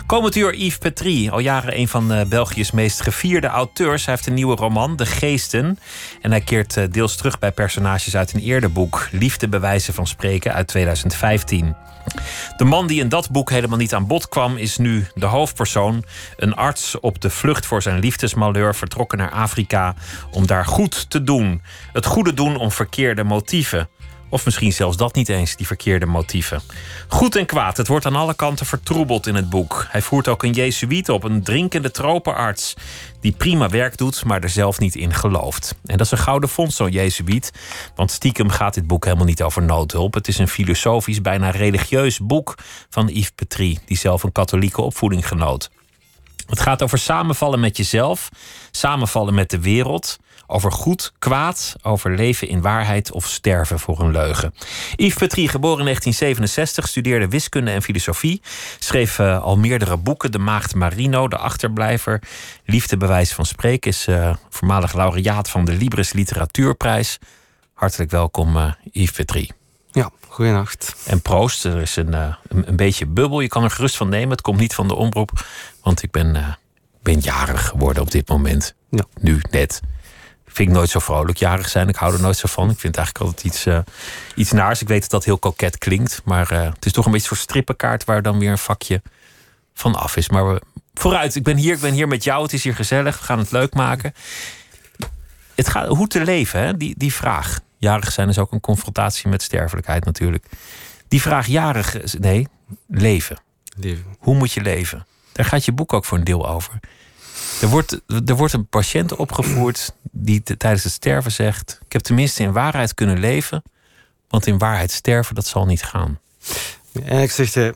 Komend uur Yves Petrie, al jaren een van België's meest gevierde auteurs. Hij heeft een nieuwe roman, De Geesten. En hij keert deels terug bij personages uit een eerder boek, Liefde bij wijze van spreken, uit 2015. De man die in dat boek helemaal niet aan bod kwam, is nu de hoofdpersoon. Een arts op de vlucht voor zijn liefdesmalheur, vertrokken naar Afrika om daar goed te doen. Het goede doen om verkeerde motieven. Of misschien zelfs dat niet eens, die verkeerde motieven. Goed en kwaad, het wordt aan alle kanten vertroebeld in het boek. Hij voert ook een jezuïet op, een drinkende tropenarts, die prima werk doet, maar er zelf niet in gelooft. En dat is een gouden fonds, zo'n jezuïet. Want stiekem gaat dit boek helemaal niet over noodhulp. Het is een filosofisch, bijna religieus boek van Yves Petrie, die zelf een katholieke opvoeding genoot. Het gaat over samenvallen met jezelf, samenvallen met de wereld, over goed, kwaad, over leven in waarheid of sterven voor een leugen. Yves Petrie, geboren in 1967, studeerde wiskunde en filosofie. Schreef al meerdere boeken. De Maagd Marino, De Achterblijver, Liefde bij wijze van spreken. Is voormalig laureaat van de Libris Literatuurprijs. Hartelijk welkom, Yves Petrie. Ja, goeienacht. En proost, er is een beetje bubbel. Je kan er gerust van nemen. Het komt niet van de omroep, want ik ben jarig geworden op dit moment. Ja. Nu, net. Vind ik nooit zo vrolijk jarig zijn. Ik hou er nooit zo van. Ik vind het eigenlijk altijd iets naars. Ik weet dat dat heel koket klinkt. Maar het is toch een beetje zo'n strippenkaart waar dan weer een vakje van af is. Maar vooruit, ik ben hier met jou. Het is hier gezellig. We gaan het leuk maken. Het gaat, hoe te leven, hè? Die vraag. Jarig zijn is ook een confrontatie met sterfelijkheid natuurlijk. Die vraag leven. Hoe moet je leven? Daar gaat je boek ook voor een deel over. Er wordt een patiënt opgevoerd die tijdens het sterven zegt: ik heb tenminste in waarheid kunnen leven, want in waarheid sterven, dat zal niet gaan. Eigenlijk zegt hij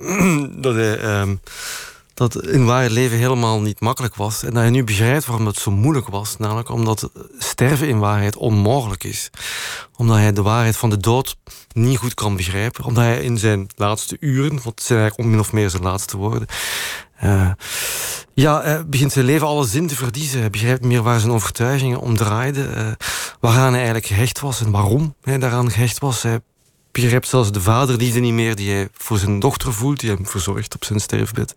dat in waarheid leven helemaal niet makkelijk was. En dat hij nu begrijpt waarom het zo moeilijk was. Namelijk omdat sterven in waarheid onmogelijk is. Omdat hij de waarheid van de dood niet goed kan begrijpen. Omdat hij in zijn laatste uren, want het zijn eigenlijk min of meer zijn laatste woorden, hij begint zijn leven alle zin te verliezen. Hij begrijpt meer waar zijn overtuigingen om draaiden. Waaraan hij eigenlijk gehecht was en waarom hij daaraan gehecht was. Hij begrijpt zelfs de vaderliefde niet meer die hij voor zijn dochter voelt, die hem verzorgt op zijn sterfbed.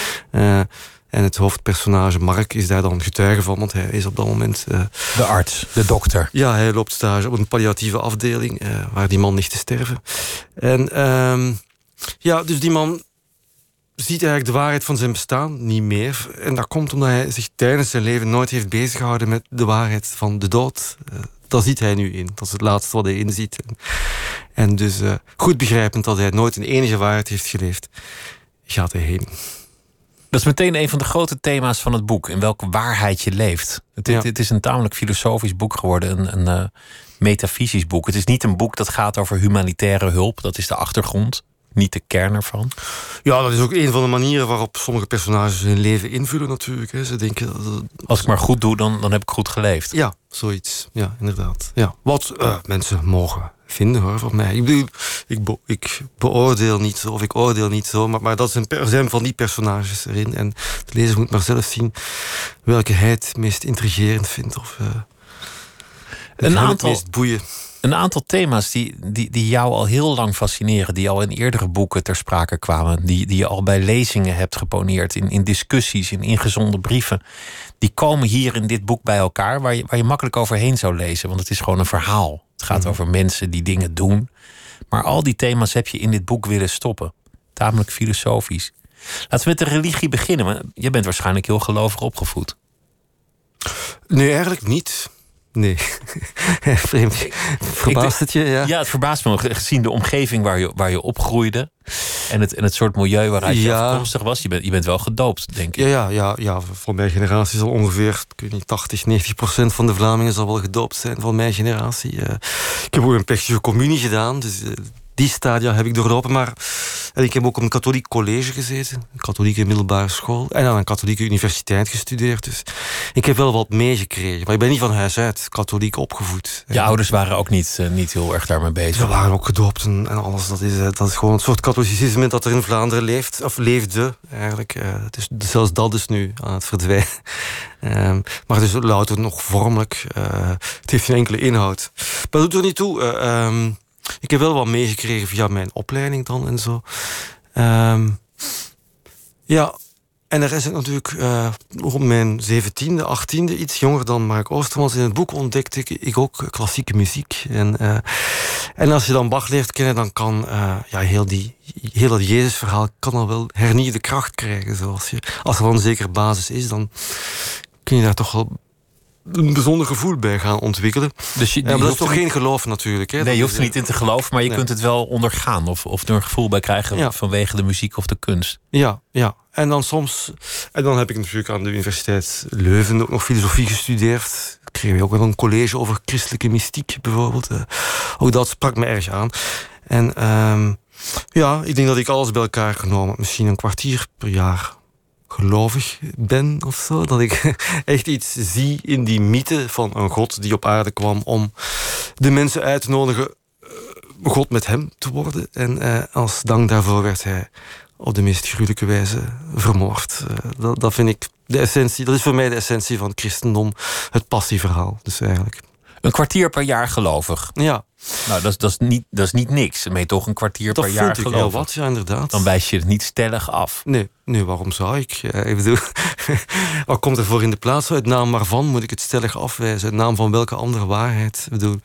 En het hoofdpersonage Mark is daar dan getuige van, want hij is op dat moment de arts, de dokter. Ja, hij loopt stage op een palliatieve afdeling waar die man ligt te sterven. En dus die man ziet eigenlijk de waarheid van zijn bestaan niet meer. En dat komt omdat hij zich tijdens zijn leven nooit heeft beziggehouden met de waarheid van de dood. Dat ziet hij nu in. Dat is het laatste wat hij inziet. En dus goed begrijpend dat hij nooit een enige waarheid heeft geleefd, gaat hij heen. Dat is meteen een van de grote thema's van het boek. In welke waarheid je leeft. Het is een tamelijk filosofisch boek geworden. Een metafysisch boek. Het is niet een boek dat gaat over humanitaire hulp. Dat is de achtergrond. Niet de kern ervan. Ja, dat is ook een van de manieren waarop sommige personages hun leven invullen natuurlijk. Hè. Ze denken als ik maar goed doe, dan heb ik goed geleefd. Ja, zoiets. Ja, inderdaad. Ja. Wat mensen mogen vinden, hoor, van mij. Ik bedoel, ik beoordeel niet zo, of ik oordeel niet zo, maar dat er zijn van die personages erin. En de lezer moet maar zelf zien welke hij het meest intrigerend vindt. Of het meest boeien. Een aantal thema's die jou al heel lang fascineren, die al in eerdere boeken ter sprake kwamen, die je al bij lezingen hebt geponeerd, in discussies, in ingezonden brieven, die komen hier in dit boek bij elkaar, waar je makkelijk overheen zou lezen, want het is gewoon een verhaal. Het gaat over mensen die dingen doen. Maar al die thema's heb je in dit boek willen stoppen. Tamelijk filosofisch. Laten we met de religie beginnen. Want je bent waarschijnlijk heel gelovig opgevoed. Nee, eigenlijk niet. Nee. Vreemd. Verbaast het je? Ja, het verbaast me gezien de omgeving waar je opgroeide. En het soort milieu waaruit je afkomstig was. Je bent wel gedoopt, denk ik. Ja, van mijn generatie zal ongeveer 80-90% van de Vlamingen zal wel gedoopt zijn van mijn generatie. Ik heb ook een plechtige communie gedaan, dus die stadia heb ik doorlopen. En ik heb ook op een katholiek college gezeten, een katholieke middelbare school, en aan een katholieke universiteit gestudeerd. Dus ik heb wel wat meegekregen, maar ik ben niet van huis uit katholiek opgevoed. Je ouders waren ook niet heel erg daarmee bezig? Ze waren ook gedoopt en alles. Dat is gewoon een soort katholicisme dat er in Vlaanderen leeft, of leefde eigenlijk. Zelfs dat is nu aan het verdwijnen. Maar het is louter nog vormelijk. Het heeft geen enkele inhoud. Maar dat doet er niet toe. Ik heb wel wat meegekregen via mijn opleiding dan en zo. En er is natuurlijk op mijn 17e, 18e, iets jonger dan Mark Oostermans. In het boek ontdekte ik ook klassieke muziek. En als je dan Bach leert kennen, dan kan heel dat Jezusverhaal kan al wel hernieuwde kracht krijgen. Als er wel een zekere basis is, dan kun je daar toch wel een bijzonder gevoel bij gaan ontwikkelen. Dus maar dat is toch geen geloof natuurlijk. Hè? Nee, je hoeft er niet in te geloven, maar je kunt het wel ondergaan. Of er een gevoel bij krijgen vanwege de muziek of de kunst. Ja. En dan heb ik natuurlijk aan de Universiteit Leuven ook nog filosofie gestudeerd. Ik kreeg ook wel een college over christelijke mystiek bijvoorbeeld. Ook dat sprak me erg aan. En ik denk dat ik alles bij elkaar genomen misschien een kwartier per jaar gelovig ben of zo. Dat ik echt iets zie in die mythe van een God die op aarde kwam om de mensen uit te nodigen God met hem te worden. En als dank daarvoor werd hij op de meest gruwelijke wijze vermoord. Dat vind ik de essentie. Dat is voor mij de essentie van het christendom. Het passieverhaal, dus eigenlijk. Een kwartier per jaar gelovig. Ja. Nou, dat is niet niks. Dan ben je toch een kwartier per jaar gelovig. Dat vind ik heel wat, ja, inderdaad. Dan wijs je het niet stellig af. Nee, waarom zou ik? Ik bedoel, wat komt er voor in de plaats? Uit naam waarvan moet ik het stellig afwijzen? Uit naam van welke andere waarheid? Ik bedoel,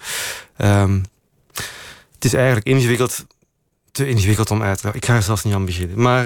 het is eigenlijk te ingewikkeld om uit te leggen. Ik ga er zelfs niet aan beginnen. Maar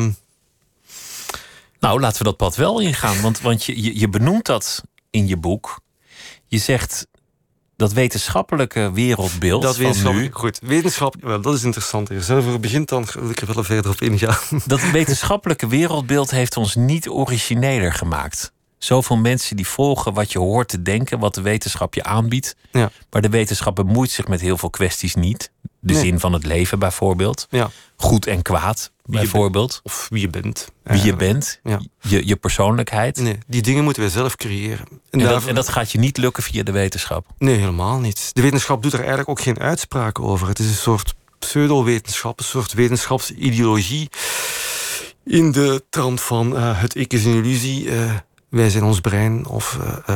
nou, laten we dat pad wel ingaan. Want je benoemt dat in je boek. Je zegt dat wetenschappelijke wereldbeeld van nu. Goed, wetenschap, wel, dat is interessant. Als je erover begint, dan wil ik er wel verder op ingaan. Dat wetenschappelijke wereldbeeld heeft ons niet origineler gemaakt. Zoveel mensen die volgen wat je hoort te denken, wat de wetenschap je aanbiedt. Ja. Maar de wetenschap bemoeit zich met heel veel kwesties niet. De zin van het leven bijvoorbeeld. Ja. Goed en kwaad bijvoorbeeld. Of wie je bent. Wie je bent. Ja. Je persoonlijkheid. Nee, die dingen moeten wij zelf creëren. En dat gaat je niet lukken via de wetenschap? Nee, helemaal niet. De wetenschap doet er eigenlijk ook geen uitspraken over. Het is een soort pseudo-wetenschap, een soort wetenschapsideologie. In de trant van het ik is een illusie. Wij zijn ons brein of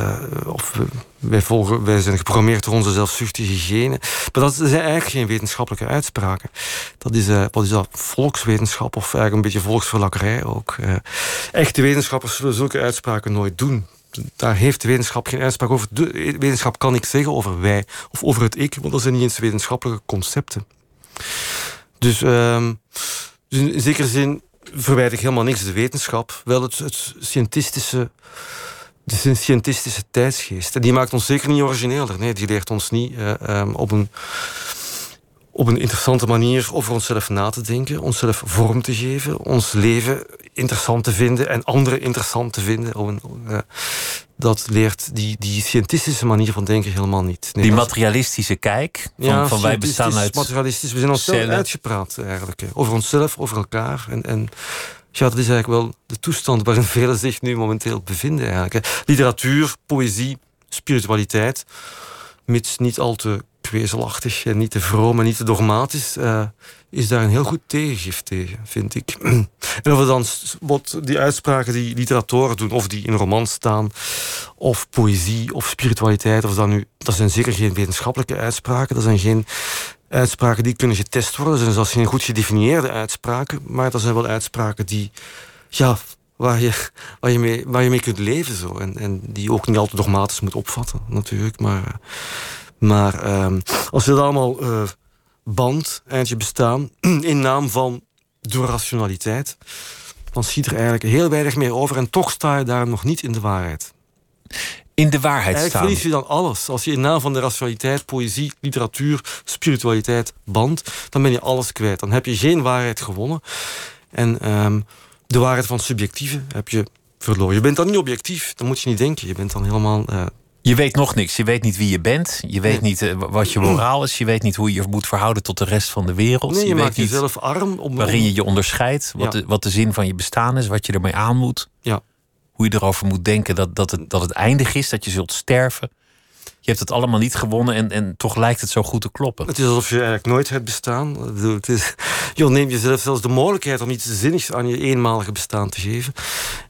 wij zijn geprogrammeerd door onze zelfzuchtige genen. Maar dat zijn eigenlijk geen wetenschappelijke uitspraken. Dat is wat is dat? Volkswetenschap of eigenlijk een beetje volksverlakkerij ook. Echte wetenschappers zullen zulke uitspraken nooit doen. Daar heeft de wetenschap geen uitspraak over. De wetenschap kan niks zeggen over wij of over het ik, want dat zijn niet eens wetenschappelijke concepten. Dus in zekere zin verwijt ik helemaal niks de wetenschap. Wel het scientistische tijdsgeest. En die maakt ons zeker niet origineler. Nee, die leert ons niet op een interessante manier over onszelf na te denken, onszelf vorm te geven, ons leven interessant te vinden en anderen interessant te vinden. Dat leert die scientistische manier van denken helemaal niet. Nee, die materialistische kijk van wij bestaan uit materialistisch. We zijn onszelf uitgepraat eigenlijk. Over onszelf, over elkaar. En dat is eigenlijk wel de toestand waarin velen zich nu momenteel bevinden. Eigenlijk. Literatuur, poëzie, spiritualiteit, mits niet al te kwezelachtig en niet te vroom en niet te dogmatisch, is daar een heel goed tegengift tegen, vind ik. En of dan die uitspraken die literatoren doen, of die in romans staan, of poëzie, of spiritualiteit, dat zijn zeker geen wetenschappelijke uitspraken, dat zijn geen uitspraken die kunnen getest worden, dat zijn zelfs geen goed gedefinieerde uitspraken, maar dat zijn wel uitspraken die, waar je mee kunt leven zo, en die je ook niet altijd dogmatisch moet opvatten, natuurlijk, maar als je dat allemaal eindje bestaan, in naam van de rationaliteit, dan schiet er eigenlijk heel weinig meer over. En toch sta je daar nog niet in de waarheid. In de waarheid eigenlijk staan? Verlies je dan alles. Als je in naam van de rationaliteit, poëzie, literatuur, spiritualiteit bandt, dan ben je alles kwijt. Dan heb je geen waarheid gewonnen. En de waarheid van het subjectieve heb je verloren. Je bent dan niet objectief, dan moet je niet denken. Je bent dan helemaal... Je weet nog niks. Je weet niet wie je bent. Je weet niet wat je moraal is. Je weet niet hoe je je moet verhouden tot de rest van de wereld. Nee, je weet maakt niet jezelf arm. waarin je je onderscheidt. Wat de zin van je bestaan is. Wat je ermee aan moet. Ja. Hoe je erover moet denken dat het eindig is. Dat je zult sterven. Je hebt het allemaal niet gewonnen en toch lijkt het zo goed te kloppen. Het is alsof je eigenlijk nooit hebt bestaan. Je neemt jezelf zelfs de mogelijkheid om iets zinnigs aan je eenmalige bestaan te geven.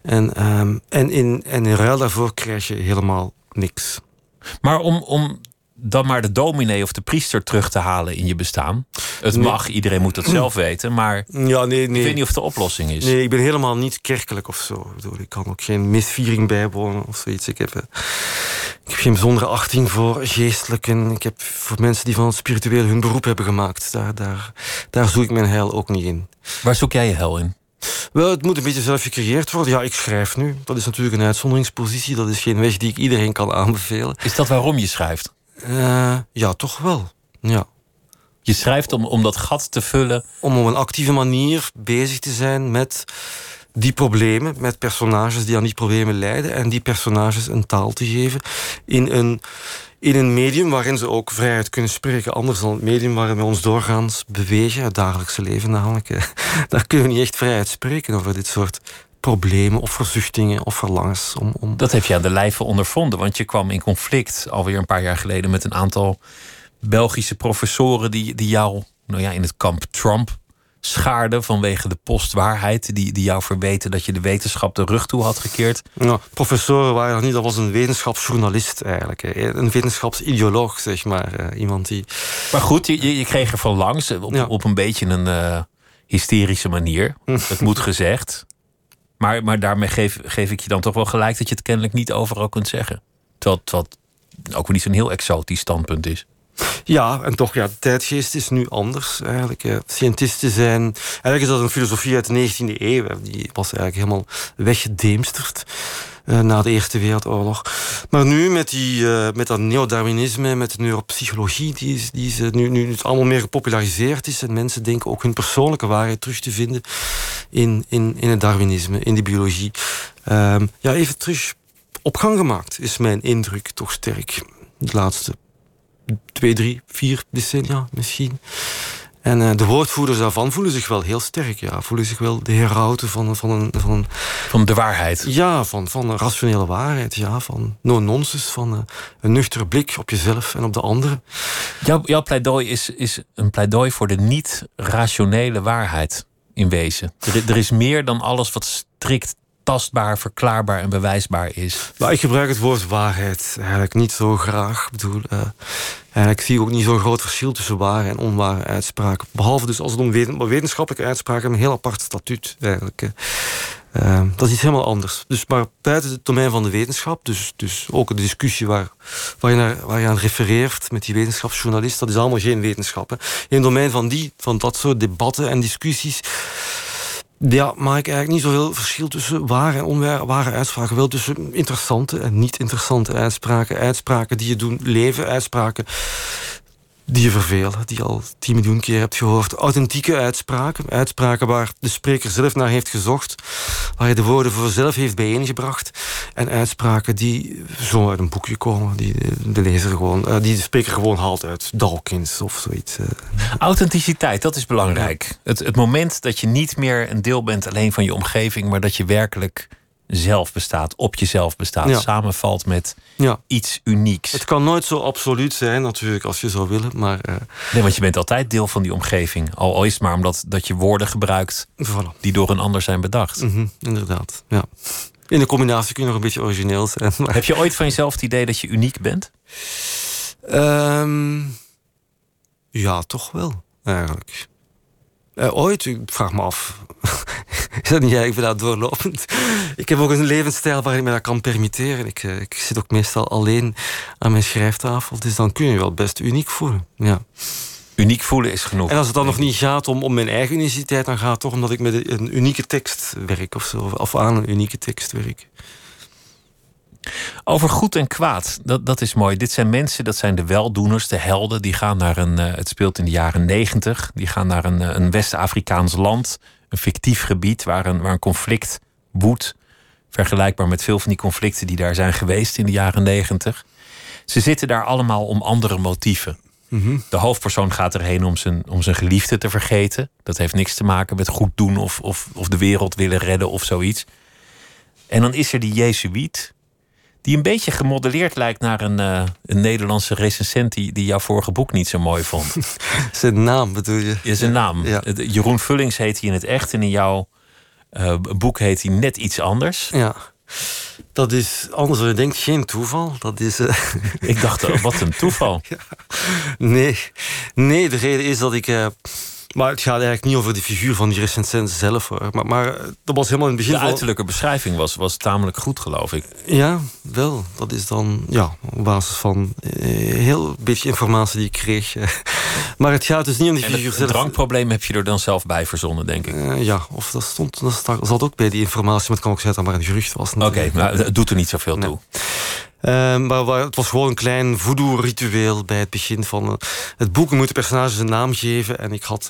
En in ruil daarvoor krijg je helemaal niks. Maar om dan maar de dominee of de priester terug te halen in je bestaan. Het mag, iedereen moet dat zelf weten, maar ja, nee. Ik weet niet of het de oplossing is. Nee, ik ben helemaal niet kerkelijk of zo. Ik kan ook geen misviering bijwonen of zoiets. Ik heb geen bijzondere achting voor geestelijken. Ik heb voor mensen die van het spiritueel hun beroep hebben gemaakt. Daar zoek ik mijn heil ook niet in. Waar zoek jij je heil in? Wel, het moet een beetje zelf gecreëerd worden. Ja, ik schrijf nu. Dat is natuurlijk een uitzonderingspositie. Dat is geen weg die ik iedereen kan aanbevelen. Is dat waarom je schrijft? Ja, toch wel. Ja. Je schrijft om dat gat te vullen? Om op een actieve manier bezig te zijn met die problemen. Met personages die aan die problemen lijden. En die personages een taal te geven. In een medium waarin ze ook vrijheid kunnen spreken. Anders dan het medium waarin we ons doorgaans bewegen. Het dagelijkse leven namelijk. Daar kunnen we niet echt vrijheid spreken over dit soort problemen of verzuchtingen of verlangens. Dat heb je aan de lijve ondervonden. Want je kwam in conflict alweer een paar jaar geleden met een aantal Belgische professoren die jou in het kamp Trump schaarden vanwege de postwaarheid. Die jou verweten dat je de wetenschap de rug toe had gekeerd. Nou, professoren waren dat niet. Dat was een wetenschapsjournalist eigenlijk. Een wetenschapsideoloog, zeg maar. Iemand die... Maar goed, je kreeg er van langs. Op een beetje een hysterische manier. Het moet gezegd. Maar daarmee geef ik je dan toch wel gelijk dat je het kennelijk niet overal kunt zeggen. Terwijl het ook wel niet zo'n heel exotisch standpunt is. Ja, en toch, de tijdgeest is nu anders eigenlijk. Scientisten zijn... Eigenlijk is dat een filosofie uit de 19e eeuw. Die was eigenlijk helemaal weggedeemsterd na de Eerste Wereldoorlog. Maar nu met dat neodarwinisme, met de neuropsychologie, die nu het allemaal meer gepopulariseerd is. En mensen denken ook hun persoonlijke waarheid terug te vinden in het darwinisme, in de biologie. Even terug op gang gemaakt, is mijn indruk toch sterk. De laatste 2, 3, 4 decennia misschien. En de woordvoerders daarvan voelen zich wel heel sterk. Ja, voelen zich wel de herauten van de waarheid. Ja, van een rationele waarheid. Ja, van no-nonsense, van een nuchtere blik op jezelf en op de anderen. Jouw pleidooi is een pleidooi voor de niet-rationele waarheid in wezen. Er is meer dan alles wat strikt tastbaar, verklaarbaar en bewijsbaar is. Maar ik gebruik het woord waarheid eigenlijk niet zo graag. Ik bedoel, eigenlijk zie ik ook niet zo'n groot verschil tussen ware en onware uitspraken. Behalve dus als het om wetenschappelijke uitspraken hebben, een heel apart statuut eigenlijk. Dat is iets helemaal anders. Dus, maar buiten het domein van de wetenschap, dus ook de discussie waar je aan refereert met die wetenschapsjournalist, dat is allemaal geen wetenschap. Hè. In het domein van dat soort debatten en discussies, ja, maak ik eigenlijk niet zoveel verschil tussen ware en onware uitspraken. Wel tussen interessante en niet interessante uitspraken. Uitspraken die je doen leven, uitspraken die je vervelen, die je al 10 miljoen keer hebt gehoord. Authentieke uitspraken, uitspraken waar de spreker zelf naar heeft gezocht, waar je de woorden voor zelf heeft bijeengebracht. En uitspraken die zo uit een boekje komen, die de lezer gewoon, die de spreker gewoon haalt uit Dawkins of zoiets. Authenticiteit, dat is belangrijk. Ja. Het moment dat je niet meer een deel bent alleen van je omgeving, maar dat je werkelijk zelf bestaat, op jezelf bestaat, samenvalt met iets unieks. Het kan nooit zo absoluut zijn natuurlijk als je zou willen, maar nee, want je bent altijd deel van die omgeving. Al is het maar omdat je woorden gebruikt die door een ander zijn bedacht. Inderdaad, ja. In de combinatie kun je nog een beetje origineel zijn. Maar... Heb je ooit van jezelf het idee dat je uniek bent? Ja, toch wel, eigenlijk. Ooit, ik vraag me af. Is dat niet eigenlijk dat doorlopend? Ik heb ook een levensstijl waarin ik me dat kan permitteren. Ik zit ook meestal alleen aan mijn schrijftafel. Dus dan kun je wel best uniek voelen. Ja. Uniek voelen is genoeg. En als het dan nog niet gaat om mijn eigen uniciteit, dan gaat het toch omdat ik met een unieke tekst werk of zo. Of aan een unieke tekst werk. Over goed en kwaad, dat is mooi. Dit zijn mensen, dat zijn de weldoeners, de helden. Die gaan naar het speelt in de jaren 90. Die gaan naar een West-Afrikaans land. Een fictief gebied waar een conflict woedt. Vergelijkbaar met veel van die conflicten die daar zijn geweest in de jaren 90. Ze zitten daar allemaal om andere motieven. Mm-hmm. De hoofdpersoon gaat erheen om zijn geliefde te vergeten. Dat heeft niks te maken met goed doen of de wereld willen redden of zoiets. En dan is er die Jezuïet, die een beetje gemodelleerd lijkt naar een Nederlandse recensent die jouw vorige boek niet zo mooi vond. Zijn naam bedoel je? Ja, zijn naam. Ja. Jeroen Vullings heet hij in het echt en in jouw boek heet hij net iets anders. Ja. Dat is, anders dan je denkt, geen toeval. Dat is... Ik dacht, wat een toeval. Ja. Nee, de reden is dat ik... Maar het gaat eigenlijk niet over de figuur van die recensent zelf. Hoor. Maar dat was helemaal in het begin... De uiterlijke beschrijving was tamelijk goed, geloof ik. Ja, wel. Dat is dan op basis van heel beetje informatie die ik kreeg. Maar het gaat dus niet om die figuur zelf. Het drankprobleem heb je er dan zelf bij verzonnen, denk ik. Ja, of dat zat ook bij die informatie. Maar het kan ook zijn dat maar een gerucht was. Oké, maar het doet er niet zoveel toe. Maar het was gewoon een klein voodoo-ritueel bij het begin van het boek. Je moet de personages een naam geven. En ik had...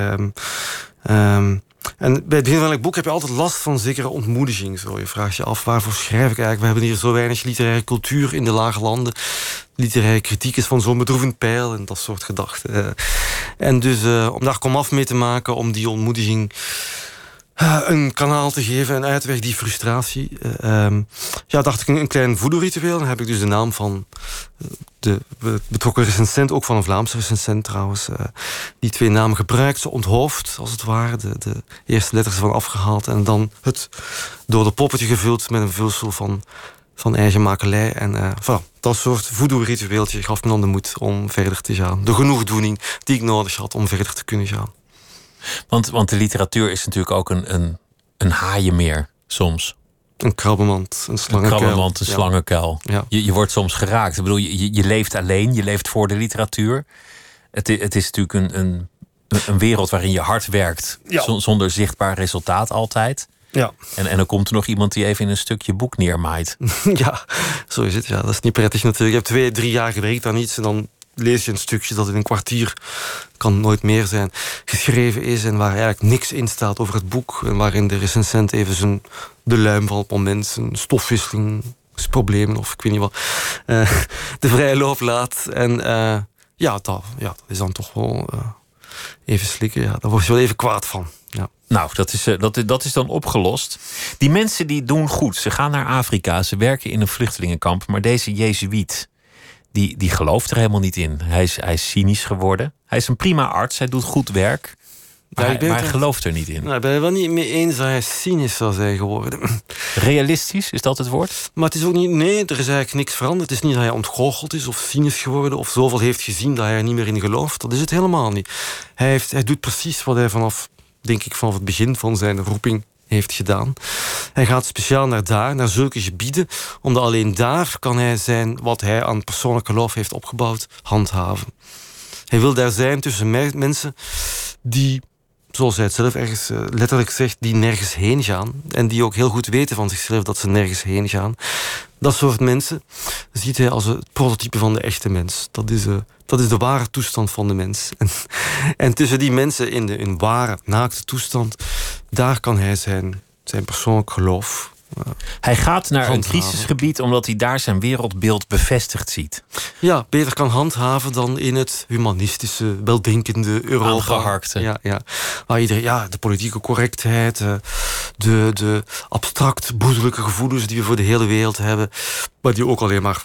en bij het begin van het boek heb je altijd last van zekere ontmoediging. Zo. Je vraagt je af, waarvoor schrijf ik eigenlijk? We hebben hier zo weinig literaire cultuur in de lage landen. Literaire kritiek is van zo'n bedroevend pijl en dat soort gedachten. En dus om daar komaf mee te maken, om die ontmoediging... een kanaal te geven en uitweg die frustratie. Dacht ik een klein voodoo-ritueel. Dan heb ik dus de naam van de betrokken recensent, ook van een Vlaamse recensent trouwens, die 2 namen gebruikt, ze onthoofd als het ware, de eerste letters van afgehaald en dan het door de poppetje gevuld met een vulsel van eigen makelij. En dat soort voodoo-ritueeltje gaf me dan de moed om verder te gaan. De genoegdoening die ik nodig had om verder te kunnen gaan. Want de literatuur is natuurlijk ook een haaienmeer soms. Een krabbenmand, een slangenkuil. Een krabbenmand, een slangenkuil. Ja. Je wordt soms geraakt. Ik bedoel, je leeft alleen, je leeft voor de literatuur. Het is natuurlijk een wereld waarin je hard werkt. Ja. Zonder zichtbaar resultaat altijd. Ja. En dan komt er nog iemand die even in een stukje boek neermaait. Ja, zo is het. Ja. Dat is niet prettig natuurlijk. Je hebt 2-3 jaar gewerkt aan iets en dan lees je een stukje dat in een kwartier, kan nooit meer zijn, geschreven is en waar eigenlijk niks in staat over het boek. En waarin de recensent even de luim van het moment, zijn stofwisselingsproblemen of ik weet niet wat, de vrije loop laat. En dat is dan toch wel even slikken. Ja, daar word je wel even kwaad van. Ja. Nou, dat is dan opgelost. Die mensen die doen goed. Ze gaan naar Afrika, ze werken in een vluchtelingenkamp. Maar deze Jezuïet, die gelooft er helemaal niet in. Hij is cynisch geworden. Hij is een prima arts, hij doet goed werk. Maar hij gelooft er niet in. Nou, ik ben het wel niet mee eens dat hij cynisch zou zijn geworden. Realistisch, is dat het woord? Maar het is ook niet... Nee, er is eigenlijk niks veranderd. Het is niet dat hij ontgoocheld is of cynisch geworden of zoveel heeft gezien dat hij er niet meer in gelooft. Dat is het helemaal niet. Hij doet precies wat hij vanaf het begin van zijn roeping heeft gedaan. Hij gaat speciaal naar zulke gebieden, omdat alleen daar kan hij zijn wat hij aan persoonlijk geloof heeft opgebouwd, handhaven. Hij wil daar zijn tussen mensen die, zoals hij het zelf ergens letterlijk zegt, die nergens heen gaan. En die ook heel goed weten van zichzelf dat ze nergens heen gaan. Dat soort mensen ziet hij als het prototype van de echte mens. Dat is de ware toestand van de mens. En tussen die mensen in de ware, naakte toestand, daar kan hij zijn persoonlijk geloof. Hij gaat naar een crisisgebied omdat hij daar zijn wereldbeeld bevestigd ziet. Ja, beter kan handhaven dan in het humanistische, weldenkende Europa. Aangeharkte. Ja. Waar iedereen, de politieke correctheid, de abstract broederlijke gevoelens die we voor de hele wereld hebben, maar die we ook alleen maar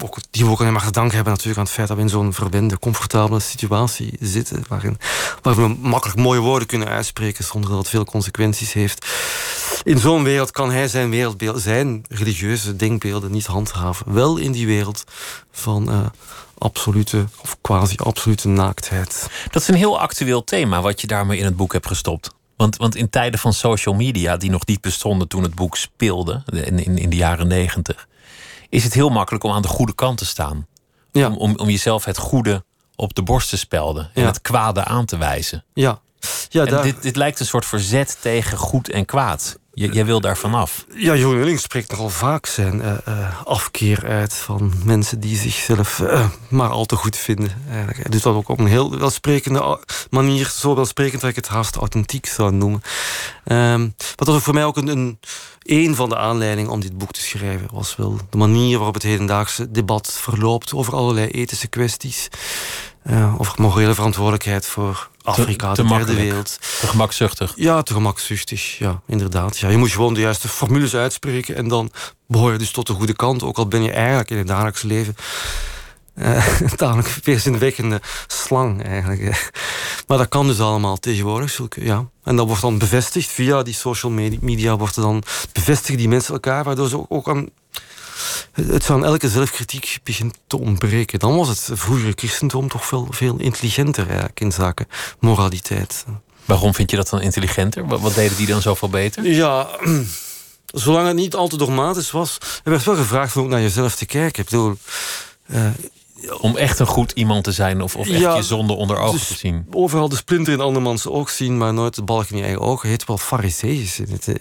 te danken hebben natuurlijk aan het feit dat we in zo'n verwende, comfortabele situatie zitten, waarin we makkelijk mooie woorden kunnen uitspreken zonder dat het veel consequenties heeft. In zo'n wereld kan hij zijn wereldbeeld, zijn religieuze denkbeelden niet handhaven. Wel in die wereld van absolute of quasi-absolute naaktheid. Dat is een heel actueel thema wat je daarmee in het boek hebt gestopt. Want in tijden van social media, die nog niet bestonden toen het boek speelde, in de jaren 90... is het heel makkelijk om aan de goede kant te staan. Ja. Om jezelf het goede op de borst te spelden. En het kwade aan te wijzen. Ja. Dit lijkt een soort verzet tegen goed en kwaad. Jij wil daar vanaf. Ja, Jeroen Willink spreekt nogal vaak zijn afkeer uit van mensen die zichzelf maar al te goed vinden. Hij doet dat ook op een heel welsprekende manier. Zo welsprekend dat ik het haast authentiek zou noemen. Maar dat was voor mij ook een van de aanleidingen om dit boek te schrijven. Was wel de manier waarop het hedendaagse debat verloopt over allerlei ethische kwesties. Over morele verantwoordelijkheid voor Afrika, de derde wereld. Te gemakzuchtig. Ja, te gemakzuchtig. Ja, inderdaad. Ja, je moet gewoon de juiste formules uitspreken en dan behoor je dus tot de goede kant. Ook al ben je eigenlijk in het dagelijks leven Tamelijk weerzinwekkende slang eigenlijk. Maar dat kan dus allemaal tegenwoordig. Ja. En dat wordt dan bevestigd via die social media. Wordt er dan bevestigen die mensen elkaar, waardoor ze ook aan... Het zou aan elke zelfkritiek begint te ontbreken. Dan was het vroegere christendom toch veel intelligenter eigenlijk in zaken moraliteit. Waarom vind je dat dan intelligenter? Wat deden die dan zoveel beter? Ja, zolang het niet al te dogmatisch was. Er werd wel gevraagd om ook naar jezelf te kijken. Ik bedoel... om echt een goed iemand te zijn of echt je zonde onder ogen dus te zien. Overal de splinter in andermans oog zien, maar nooit de balk in je eigen ogen. Heet wel fariseeërs.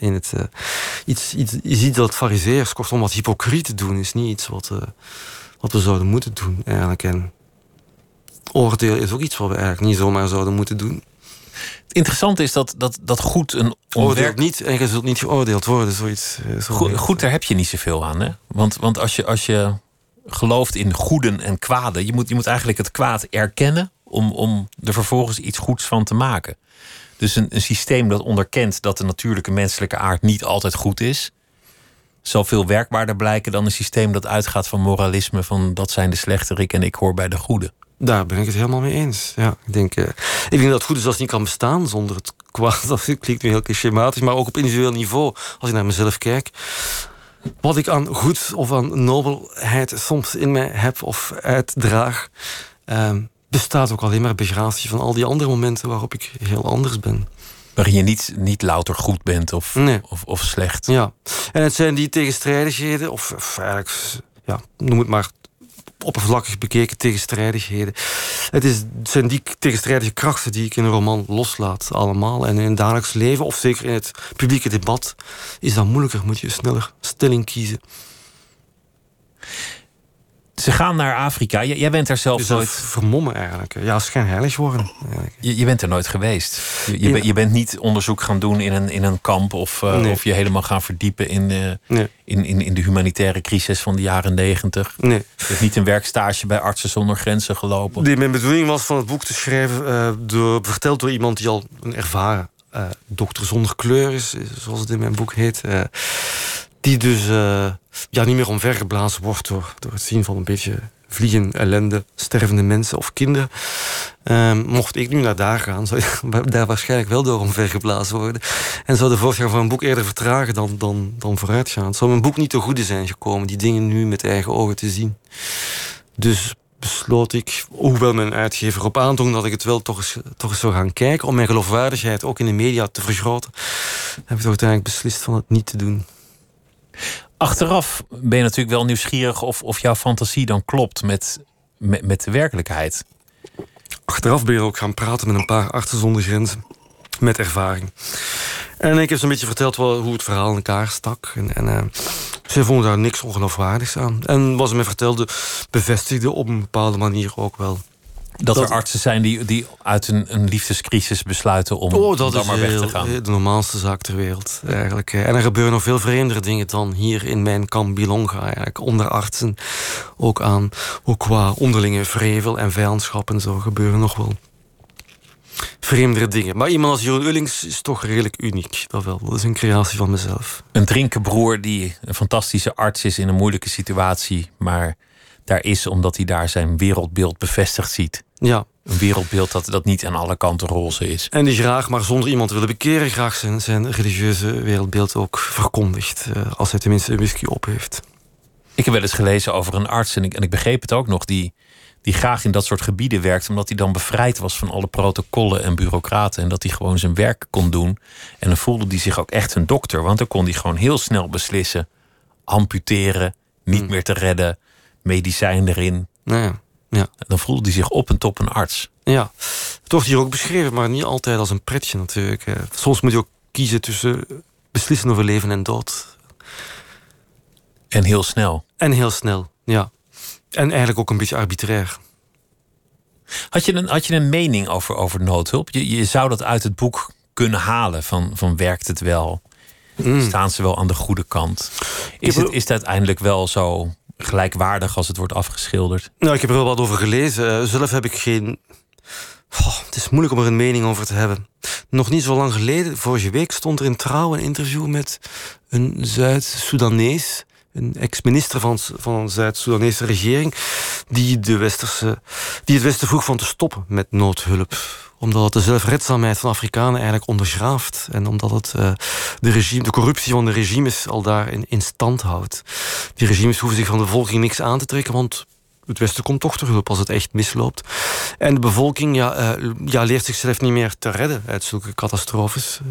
Je ziet dat fariseërs, kortom wat hypocrieten doen, is niet iets wat we zouden moeten doen eigenlijk. En oordeel is ook iets wat we eigenlijk niet zomaar zouden moeten doen. Het interessante is dat goed een Oordeelt niet en je zult niet geoordeeld worden. Zoiets. Goed, daar heb je niet zoveel aan. Hè? Want als je gelooft in goeden en kwaden, je moet eigenlijk het kwaad erkennen om er vervolgens iets goeds van te maken. Dus een systeem dat onderkent dat de natuurlijke menselijke aard niet altijd goed is, zal veel werkbaarder blijken dan een systeem dat uitgaat van moralisme, van dat zijn de slechterik en ik hoor bij de goede. Daar ben ik het helemaal mee eens. Ja, ik denk dat het goede zelfs niet kan bestaan zonder het kwaad. Dat klinkt nu heel schematisch, maar ook op individueel niveau. Als ik naar mezelf kijk, wat ik aan goed of aan nobelheid soms in mij heb of uitdraag, bestaat ook alleen maar bij gratie van al die andere momenten waarop ik heel anders ben. Waarin je niet louter goed bent of slecht. Ja, en het zijn die tegenstrijdigheden, of eigenlijk, ja, noem het maar oppervlakkig bekeken tegenstrijdigheden. Het zijn die tegenstrijdige krachten die ik in een roman loslaat, allemaal. En in het dagelijks leven, of zeker in het publieke debat, is dat moeilijker. Moet je sneller stelling kiezen. Ze gaan naar Afrika. Jij bent er zelf nooit... vermommen eigenlijk. Ja, schijnheilig worden. Je bent er nooit geweest. Je bent niet onderzoek gaan doen in een kamp of je helemaal gaan verdiepen in de humanitaire crisis van de jaren 90. Nee. Je hebt niet een werkstage bij Artsen zonder Grenzen gelopen. Nee, mijn bedoeling was van het boek te schrijven, verteld door iemand die al een ervaren dokter zonder kleur is, zoals het in mijn boek heet. Die dus niet meer omvergeblazen wordt door het zien van een beetje vliegen, ellende, stervende mensen of kinderen. Mocht ik nu naar daar gaan, zou ik daar waarschijnlijk wel door omvergeblazen worden. En zou de voortgang van een boek eerder vertragen dan vooruitgaan. Zou mijn boek niet ten goede zijn gekomen, die dingen nu met eigen ogen te zien. Dus besloot ik, hoewel mijn uitgever op aandrong dat ik het wel toch eens zou gaan kijken, om mijn geloofwaardigheid ook in de media te vergroten, heb ik toch uiteindelijk beslist van het niet te doen. Achteraf ben je natuurlijk wel nieuwsgierig of jouw fantasie dan klopt met de werkelijkheid. Achteraf ben je ook gaan praten met een paar artsen zonder grenzen. Met ervaring. En ik heb ze een beetje verteld hoe het verhaal in elkaar stak. En ze vonden daar niks ongeloofwaardigs aan. En wat ze mij vertelde, bevestigde op een bepaalde manier ook wel. Dat er artsen zijn die uit een liefdescrisis besluiten om dan maar weg te gaan. Dat is de normaalste zaak ter wereld, eigenlijk. En er gebeuren nog veel vreemdere dingen dan hier in mijn kamp Bilonga, eigenlijk. Onder artsen, ook qua onderlinge vrevel en vijandschap en zo gebeuren nog wel vreemdere dingen. Maar iemand als Jeroen Ullings is toch redelijk uniek. Dat wel. Dat is een creatie van mezelf. Een drinkenbroer die een fantastische arts is in een moeilijke situatie, maar daar is omdat hij daar zijn wereldbeeld bevestigd ziet. Ja. Een wereldbeeld dat niet aan alle kanten roze is. En die graag, maar zonder iemand te willen bekeren, graag zijn religieuze wereldbeeld ook verkondigt. Als hij tenminste een whisky op heeft. Ik heb wel eens gelezen over een arts, en ik begreep het ook nog, die graag in dat soort gebieden werkt, omdat hij dan bevrijd was van alle protocollen en bureaucraten. En dat hij gewoon zijn werk kon doen. En dan voelde hij zich ook echt een dokter. Want dan kon hij gewoon heel snel beslissen. Amputeren, niet meer te redden, medicijn erin. Ja. Dan voelde hij zich op en top een arts. Ja, het wordt hier ook beschreven, maar niet altijd als een pretje natuurlijk. Soms moet je ook kiezen tussen beslissen over leven en dood. En heel snel. En heel snel, ja. En eigenlijk ook een beetje arbitrair. Had je een mening over noodhulp? Je zou dat uit het boek kunnen halen van werkt het wel? Staan ze wel aan de goede kant? Is het uiteindelijk wel zo gelijkwaardig als het wordt afgeschilderd? Nou, ik heb er wel wat over gelezen. Zelf heb ik geen... het is moeilijk om er een mening over te hebben. Nog niet zo lang geleden, vorige week, stond er in Trouw een interview met een Zuid-Soedanees, een ex-minister van een Zuid-Soedanese regering, die het Westen vroeg van te stoppen met noodhulp. Omdat het de zelfredzaamheid van Afrikanen eigenlijk ondergraaft. En omdat het de corruptie van de regimes al daarin in stand houdt. Die regimes hoeven zich van de bevolking niks aan te trekken, want het Westen komt toch te hulp als het echt misloopt. En de bevolking leert zichzelf niet meer te redden uit zulke catastrofes.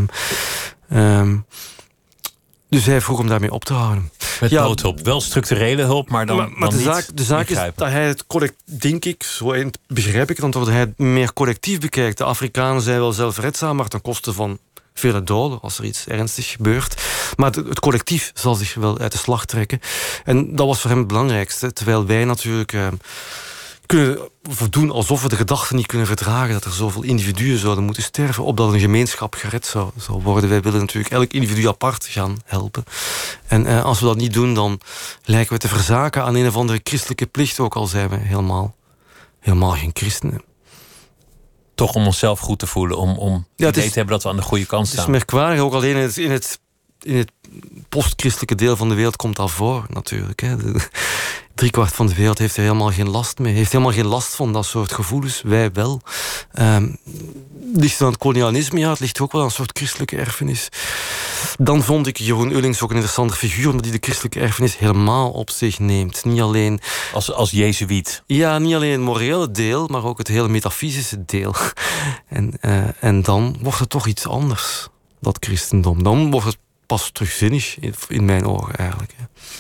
Dus hij vroeg om daarmee op te houden. Met noodhulp. Wel structurele hulp, maar dan maar de zaak is dat hij het denk ik, zo begrijp ik het, dat hij het meer collectief bekijkt. De Afrikanen zijn wel zelfredzaam, maar ten koste van vele doden als er iets ernstigs gebeurt. Maar het collectief zal zich wel uit de slag trekken. En dat was voor hem het belangrijkste. Terwijl wij natuurlijk kunnen doen alsof we de gedachte niet kunnen verdragen dat er zoveel individuen zouden moeten sterven, opdat een gemeenschap gered zou worden. Wij willen natuurlijk elk individu apart gaan helpen. En als we dat niet doen, dan lijken we te verzaken aan een of andere christelijke plicht, ook al zijn we helemaal geen christenen. Toch om onszelf goed te voelen, om te hebben dat we aan de goede kant staan. Het is merkwaardig, ook alleen in het post-christelijke deel van de wereld komt dat voor, natuurlijk. Hè. 3/4 van de wereld heeft er helemaal geen last mee. Heeft helemaal geen last van dat soort gevoelens. Wij wel. Ligt het aan het kolonialisme? Ja, het ligt ook wel aan een soort christelijke erfenis. Dan vond ik Jeroen Ullings ook een interessante figuur, omdat hij de christelijke erfenis helemaal op zich neemt. Niet alleen als jezuïet. Ja, niet alleen het morele deel, maar ook het hele metafysische deel. En dan wordt het toch iets anders, dat christendom. Dan wordt het pas terugzinnig in mijn ogen eigenlijk.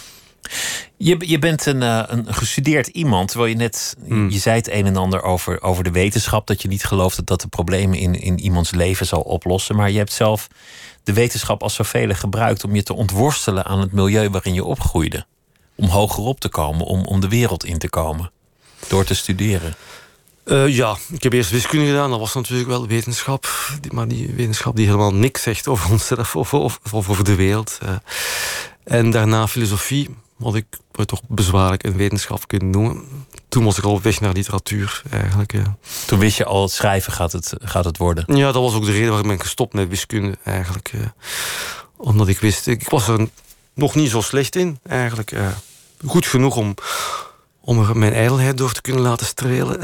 Je bent een gestudeerd iemand, terwijl je net je zei het een en ander over de wetenschap, dat je niet gelooft dat de problemen in iemands leven zal oplossen. Maar je hebt zelf de wetenschap als zoveel gebruikt om je te ontworstelen aan het milieu waarin je opgroeide. Om hoger op te komen, om de wereld in te komen. Door te studeren. Ja, ik heb eerst wiskunde gedaan. Dat was natuurlijk wel wetenschap. Maar die wetenschap die helemaal niks zegt over onszelf of over de wereld. En daarna filosofie, wat ik toch bezwaarlijk een wetenschap kunnen noemen. Toen was ik al op weg naar literatuur eigenlijk. Toen wist je al, het schrijven gaat het worden? Ja, dat was ook de reden waarom ik ben gestopt met wiskunde eigenlijk. Omdat ik wist, ik was er nog niet zo slecht in eigenlijk. Goed genoeg om er mijn ijdelheid door te kunnen laten strelen.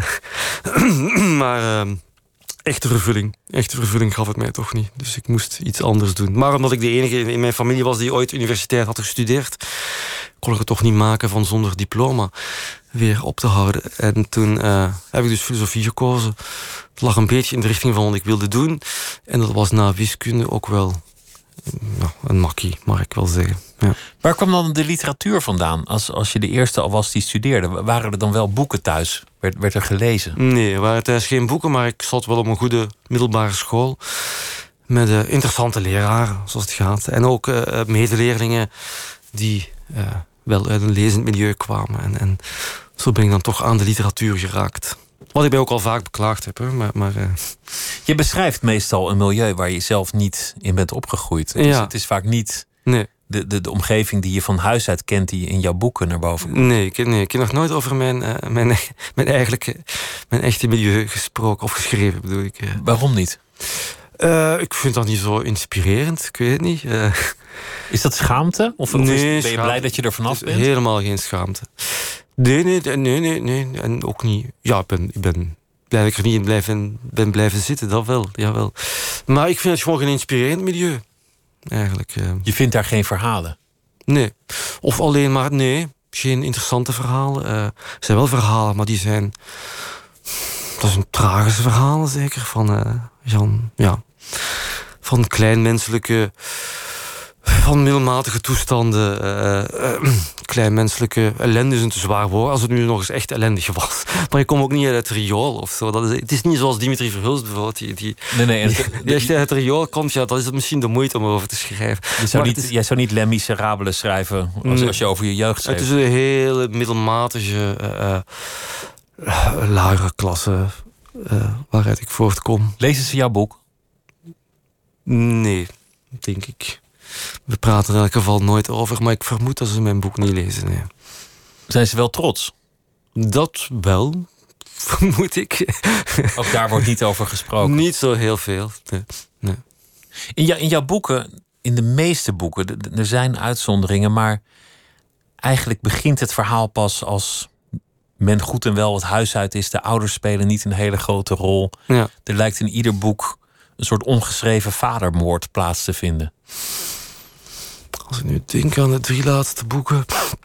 Maar echte vervulling gaf het mij toch niet. Dus ik moest iets anders doen. Maar omdat ik de enige in mijn familie was die ooit universitair had gestudeerd, kon ik het toch niet maken van zonder diploma weer op te houden. En toen heb ik dus filosofie gekozen. Het lag een beetje in de richting van wat ik wilde doen. En dat was na wiskunde ook wel een makkie, mag ik wel zeggen. Ja. Waar kwam dan de literatuur vandaan? Als je de eerste al was die studeerde, waren er dan wel boeken thuis? Werd er gelezen? Nee, er waren thuis geen boeken, maar ik zat wel op een goede middelbare school. Met interessante leraren, zoals het gaat. En ook medeleerlingen die wel uit een lezend milieu kwamen. En zo ben ik dan toch aan de literatuur geraakt. Wat ik mij ook al vaak beklaagd heb. Hè. Maar je beschrijft meestal een milieu waar je zelf niet in bent opgegroeid. Het is vaak niet de omgeving die je van huis uit kent, die in jouw boeken naar boven komt. Nee, ik heb nog nooit over mijn echte milieu gesproken of geschreven, bedoel ik. Waarom niet? Ik vind dat niet zo inspirerend, ik weet het niet. Is dat schaamte? Of ben je blij dat je er vanaf bent? Helemaal geen schaamte. Nee. En ook niet. Ja, ik ben blij dat ik er niet in ben blijven zitten, dat wel. Jawel. Maar ik vind het gewoon geen inspirerend milieu. Eigenlijk. Je vindt daar geen verhalen? Nee. Of alleen maar, geen interessante verhalen. Er zijn wel verhalen, maar die zijn... Dat is een tragische verhalen, zeker. Van kleinmenselijke... Van middelmatige toestanden. Kleinmenselijke ellende is een te zwaar woord, als het nu nog eens echt ellendig was. Maar ik kom ook niet uit het riool of zo. Het is niet zoals Dimitri Verhulst bijvoorbeeld. Die echt uit het riool komt, dat is het misschien de moeite om over te schrijven. Jij zou niet Les Miserables schrijven als je over je jeugd schrijft. Het is een hele middelmatige, lagere klasse waaruit ik voortkom. Lezen ze jouw boek? Nee, denk ik. We praten er in elk geval nooit over, maar ik vermoed dat ze mijn boek niet lezen. Nee. Zijn ze wel trots? Dat wel, vermoed ik. Ook daar wordt niet over gesproken? Niet zo heel veel, nee. In jouw boeken, in de meeste boeken, er zijn uitzonderingen, maar eigenlijk begint het verhaal pas als men goed en wel het huis uit is. De ouders spelen niet een hele grote rol. Ja. Er lijkt in ieder boek een soort ongeschreven vadermoord plaats te vinden. Als ik nu denk aan de 3 laatste boeken.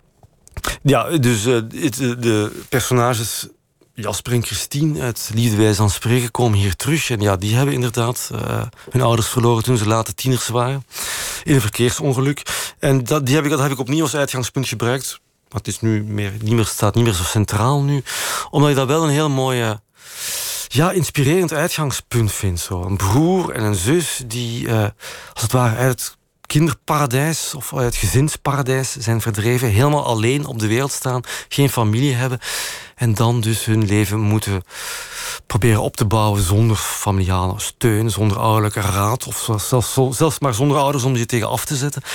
Ja, dus de personages Jasper en Christine uit Liefde wijze van spreken komen hier terug. En ja, die hebben inderdaad hun ouders verloren toen ze late tieners waren. In een verkeersongeluk. En dat heb ik opnieuw als uitgangspunt gebruikt. Maar het is nu staat niet meer zo centraal nu. Omdat ik dat wel een heel mooie, inspirerend uitgangspunt vind. Zo. Een broer en een zus die als het ware uit het kinderparadijs of uit het gezinsparadijs zijn verdreven. Helemaal alleen op de wereld staan. Geen familie hebben. En dan dus hun leven moeten proberen op te bouwen zonder familiale steun, zonder ouderlijke raad. Of zelfs maar zonder ouders om je tegen af te zetten.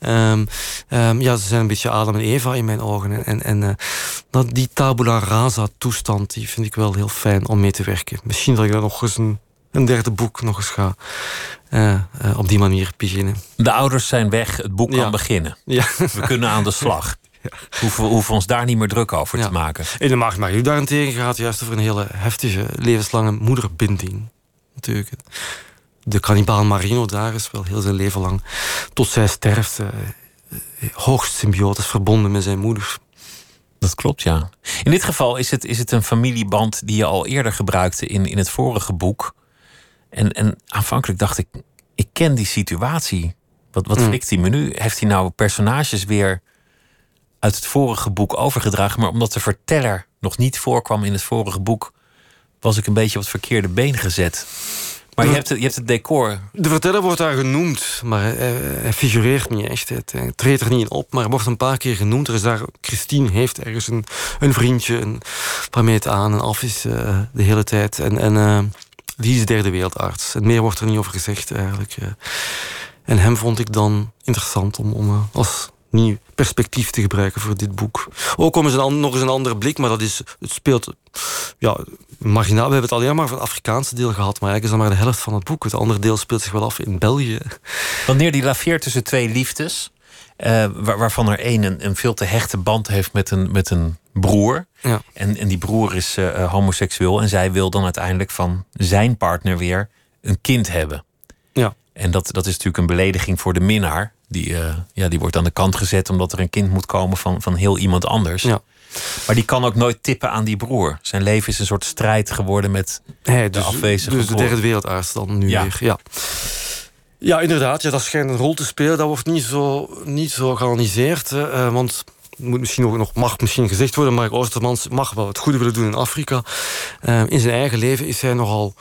Ze zijn een beetje Adam en Eva in mijn ogen. En die tabula rasa toestand, die vind ik wel heel fijn om mee te werken. Misschien dat ik daar nog eens een derde boek nog eens ga op die manier beginnen. De ouders zijn weg, het boek kan beginnen. Ja. We kunnen aan de slag. Ja. We hoeven ons daar niet meer druk over te maken. In de Maagd Marie daarentegen gaat juist over een hele heftige, levenslange moederbinding. Natuurlijk. De kannibaal Marino daar is wel heel zijn leven lang, tot zij sterft, hoogst symbiotisch verbonden met zijn moeder. Dat klopt, ja. In dit geval is het een familieband die je al eerder gebruikte in het vorige boek. En aanvankelijk dacht ik ken die situatie. Wat flikt hij me nu? Heeft hij nou personages weer uit het vorige boek overgedragen? Maar omdat de verteller nog niet voorkwam in het vorige boek, was ik een beetje op het verkeerde been gezet. Maar je hebt het decor. De verteller wordt daar genoemd, maar hij figureert niet echt. Hij treedt er niet in op, maar hij wordt een paar keer genoemd. Er is daar, Christine heeft ergens een vriendje waarmee het aan en af is de hele tijd. En die is de derde wereldarts. En meer wordt er niet over gezegd eigenlijk. En hem vond ik dan interessant om als nieuw perspectief te gebruiken voor dit boek. Ook om nog eens een andere blik, maar het speelt marginaal. We hebben het alleen maar van het Afrikaanse deel gehad, maar eigenlijk is dat maar de helft van het boek. Het andere deel speelt zich wel af in België. Wanneer die laveert tussen twee liefdes, waarvan er één een veel te hechte band heeft met een broer. Ja. En die broer is homoseksueel en zij wil dan uiteindelijk van zijn partner weer een kind hebben. Ja. En dat is natuurlijk een belediging voor de minnaar. Die wordt aan de kant gezet omdat er een kind moet komen van heel iemand anders. Ja. Maar die kan ook nooit tippen aan die broer. Zijn leven is een soort strijd geworden met de afwezige dus de derde wereldarts dan nu weer. Ja. Ja, inderdaad. Ja, dat schijnt een rol te spelen. Dat wordt niet zo geanalyseerd. Want het mag misschien gezegd worden, Mark Oostermans mag wel het goede willen doen in Afrika. In zijn eigen leven is hij nogal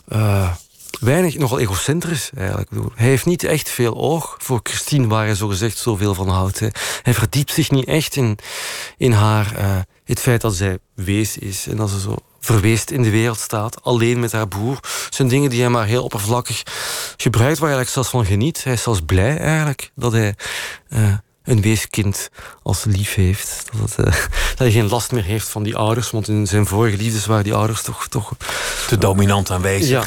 egocentrisch eigenlijk. Hij heeft niet echt veel oog voor Christine, waar hij zogezegd zoveel van houdt. Hij verdiept zich niet echt in haar, het feit dat zij wees is en dat ze zo verweest in de wereld staat, alleen met haar broer. Het zijn dingen die hij maar heel oppervlakkig gebruikt, waar hij eigenlijk zelfs van geniet. Hij is zelfs blij eigenlijk dat hij een weeskind als lief heeft. Dat hij geen last meer heeft van die ouders, want in zijn vorige liefdes waren die ouders toch te dominant aanwezig. Ja.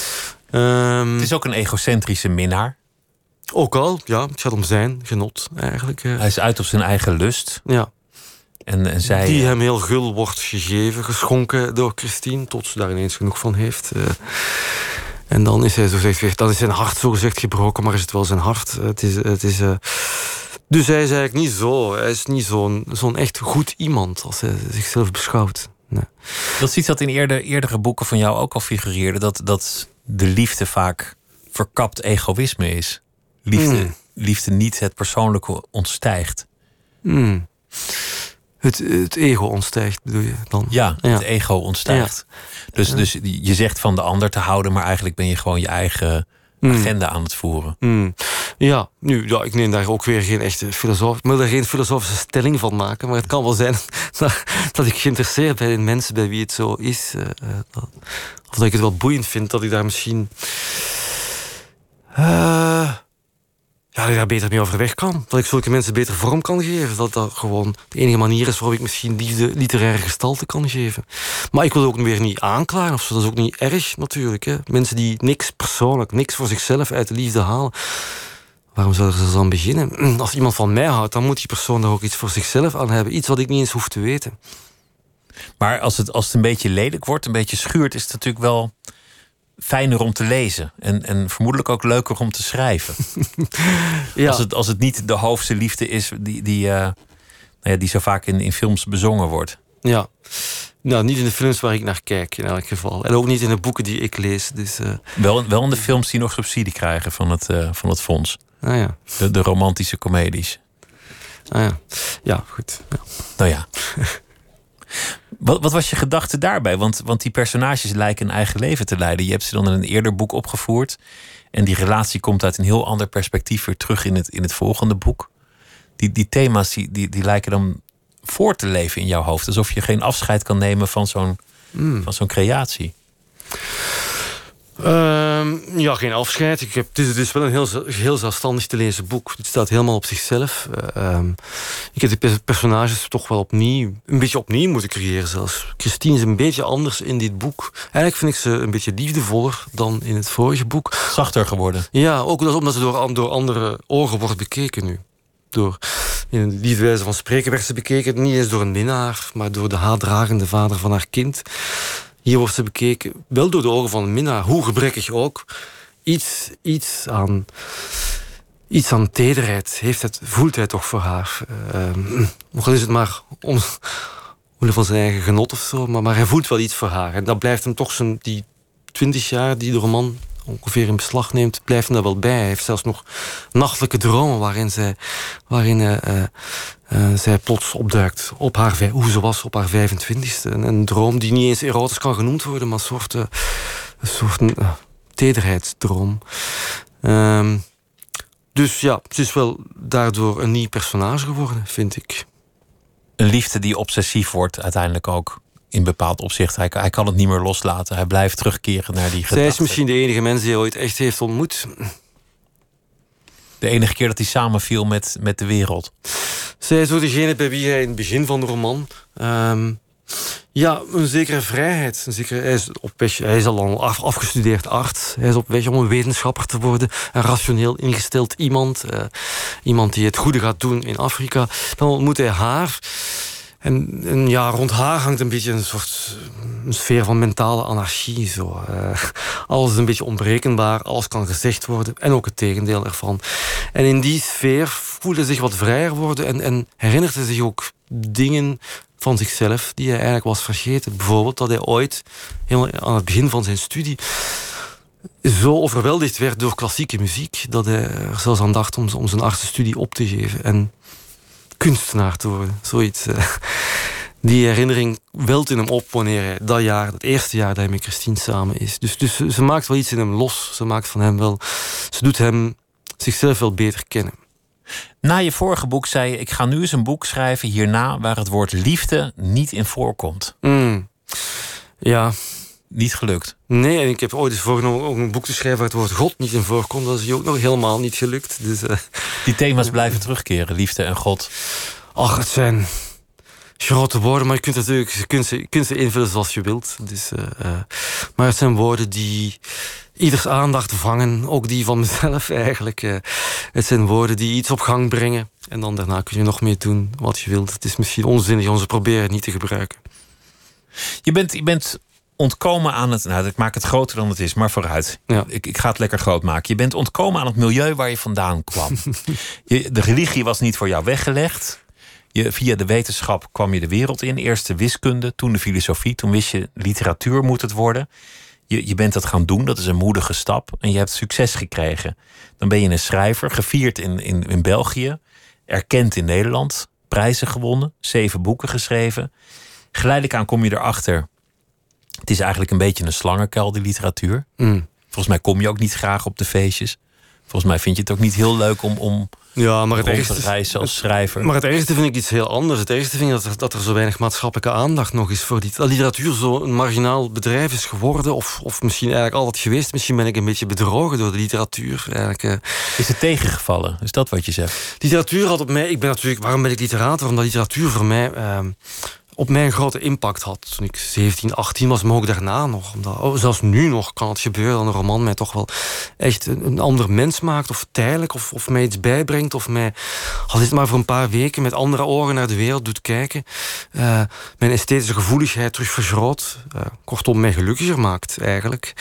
Het is ook een egocentrische minnaar. Ook al, ja. Het gaat om zijn genot eigenlijk. Hij is uit op zijn eigen lust. Ja. En zij, die hem heel gul wordt gegeven, geschonken door Christine, tot ze daar ineens genoeg van heeft. En dan is hij dan is zijn hart zogezegd gebroken, maar is het wel zijn hart. Dus hij is eigenlijk niet zo. Hij is niet zo'n echt goed iemand als hij zichzelf beschouwt. Nee. Dat is iets dat in eerdere boeken van jou ook al figureerde. Dat de liefde vaak verkapt egoïsme is. Liefde niet het persoonlijke ontstijgt. Het ego ontstijgt, bedoel je dan? Ja, het ego ontstijgt. Ja. Dus je zegt van de ander te houden, maar eigenlijk ben je gewoon je eigen agenda aan het voeren. Ja, ik neem daar ook weer geen echte filosoof. Ik wil daar geen filosofische stelling van maken, maar het kan wel zijn dat ik geïnteresseerd ben in mensen bij wie het zo is. Of dat ik het wel boeiend vind dat ik daar misschien dat ik daar beter mee overweg kan. Dat ik zulke mensen beter vorm kan geven. Dat dat gewoon de enige manier is waarop ik misschien liefde literaire gestalte kan geven. Maar ik wil ook weer niet aanklagen of zo. Dat is ook niet erg natuurlijk. Hè. Mensen die niks voor zichzelf uit de liefde halen. Waarom zouden ze dan beginnen? Als iemand van mij houdt, dan moet die persoon daar ook iets voor zichzelf aan hebben. Iets wat ik niet eens hoef te weten. Maar als het een beetje lelijk wordt, een beetje schuurt, is het natuurlijk wel fijner om te lezen. En vermoedelijk ook leuker om te schrijven. Ja. Als het niet de hoofdse liefde is die zo vaak in films bezongen wordt. Ja. Nou, niet in de films waar ik naar kijk, in elk geval. En ook niet in de boeken die ik lees. Dus, wel in de films die nog subsidie krijgen van het fonds. Ah, ja. De romantische comedies. Ah, ja. Ja, goed. Ja. Nou ja. Wat was je gedachte daarbij? Want die personages lijken een eigen leven te leiden. Je hebt ze dan in een eerder boek opgevoerd. En die relatie komt uit een heel ander perspectief weer terug in het volgende boek. Die thema's die lijken dan voor te leven in jouw hoofd. Alsof je geen afscheid kan nemen van zo'n creatie. Ja, geen afscheid. Het is wel een heel zelfstandig te lezen boek. Het staat helemaal op zichzelf. Ik heb de personages toch wel een beetje opnieuw moeten creëren zelfs. Christine is een beetje anders in dit boek. Eigenlijk vind ik ze een beetje liefdevoller dan in het vorige boek. Zachter geworden. Ja, ook omdat ze door andere ogen wordt bekeken nu. In die wijze van spreken werd ze bekeken, niet eens door een minnaar, maar door de haatdragende vader van haar kind. Hier wordt ze bekeken, wel door de ogen van een minnaar, hoe gebrekkig ook. Iets aan tederheid voelt hij toch voor haar. Ook al is het maar omwille van zijn eigen genot of zo, maar hij voelt wel iets voor haar. En dat blijft hem toch die 20 jaar die de roman ongeveer in beslag neemt, blijft hem daar wel bij. Hij heeft zelfs nog nachtelijke dromen waarin zij plots opduikt op hoe ze was op haar 25e. Een droom die niet eens erotisch kan genoemd worden, maar een soort tederheidsdroom. Dus ja, het is wel daardoor een nieuw personage geworden, vind ik. Een liefde die obsessief wordt uiteindelijk ook. In bepaald opzicht. Hij kan het niet meer loslaten. Hij blijft terugkeren naar die gedachten. Zij is misschien de enige mens die hij ooit echt heeft ontmoet. De enige keer dat hij samenviel met de wereld. Zij is ook degene bij wie hij in het begin van de roman een zekere vrijheid. Hij is al afgestudeerd arts. Hij is op weg om een wetenschapper te worden. Een rationeel ingesteld iemand. Iemand die het goede gaat doen in Afrika. Dan ontmoet hij haar. En ja, rond haar hangt een beetje een sfeer van mentale anarchie. Zo. Alles is een beetje onberekenbaar, alles kan gezegd worden. En ook het tegendeel ervan. En in die sfeer voelt hij zich wat vrijer worden. En herinnert hij zich ook dingen van zichzelf die hij eigenlijk was vergeten. Bijvoorbeeld dat hij ooit, helemaal aan het begin van zijn studie, zo overweldigd werd door klassieke muziek, dat hij er zelfs aan dacht om zijn artsenstudie op te geven. En kunstenaar te worden, zoiets. Die herinnering welt in hem op wanneer hij dat eerste jaar dat hij met Christine samen is. Dus ze maakt wel iets in hem los. Ze doet hem zichzelf wel beter kennen. Na je vorige boek zei je, ik ga nu eens een boek schrijven hierna waar het woord liefde niet in voorkomt. Ja. Niet gelukt. Nee, en ik heb ooit eens voorgenomen ook een boek te schrijven waar het woord God niet in voorkomt. Dat is hier ook nog helemaal niet gelukt. Dus, die thema's blijven terugkeren, liefde en God. Ach, het zijn grote woorden, maar je kunt ze invullen zoals je wilt. Dus, maar het zijn woorden die ieders aandacht vangen, ook die van mezelf eigenlijk. Het zijn woorden die iets op gang brengen. En dan daarna kun je nog mee doen wat je wilt. Het is misschien onzinnig om ze proberen het niet te gebruiken. Je bent ontkomen aan het... Nou, ik maak het groter dan het is, maar vooruit. Ja. Ik ga het lekker groot maken. Je bent ontkomen aan het milieu waar je vandaan kwam. De religie was niet voor jou weggelegd. Via de wetenschap kwam je de wereld in. Eerst de wiskunde, toen de filosofie. Toen wist je, literatuur moet het worden. Je bent dat gaan doen, dat is een moedige stap. En je hebt succes gekregen. Dan ben je een schrijver, gevierd in België. Erkend in Nederland. Prijzen gewonnen, 7 boeken geschreven. Geleidelijk aan kom je erachter... Het is eigenlijk een beetje een slangenkuil, die literatuur. Volgens mij kom je ook niet graag op de feestjes. Volgens mij vind je het ook niet heel leuk om rond te reizen als schrijver. Maar het ergste vind ik iets heel anders. Het ergste vind ik dat er zo weinig maatschappelijke aandacht nog is voor dat literatuur zo een marginaal bedrijf is geworden. Of misschien eigenlijk altijd geweest. Misschien ben ik een beetje bedrogen door de literatuur. Is het tegengevallen? Is dat wat je zegt? Literatuur had op mij... Waarom ben ik literator? Omdat literatuur voor mij op mij een grote impact had. Toen ik 17, 18 was, maar ook daarna nog. Omdat, zelfs nu nog kan het gebeuren dat een roman mij toch wel echt een ander mens maakt, of tijdelijk, of mij iets bijbrengt, of mij, al is het maar voor een paar weken, met andere ogen naar de wereld doet kijken. Mijn esthetische gevoeligheid terug vergroot. Kortom, mij gelukkiger maakt, eigenlijk.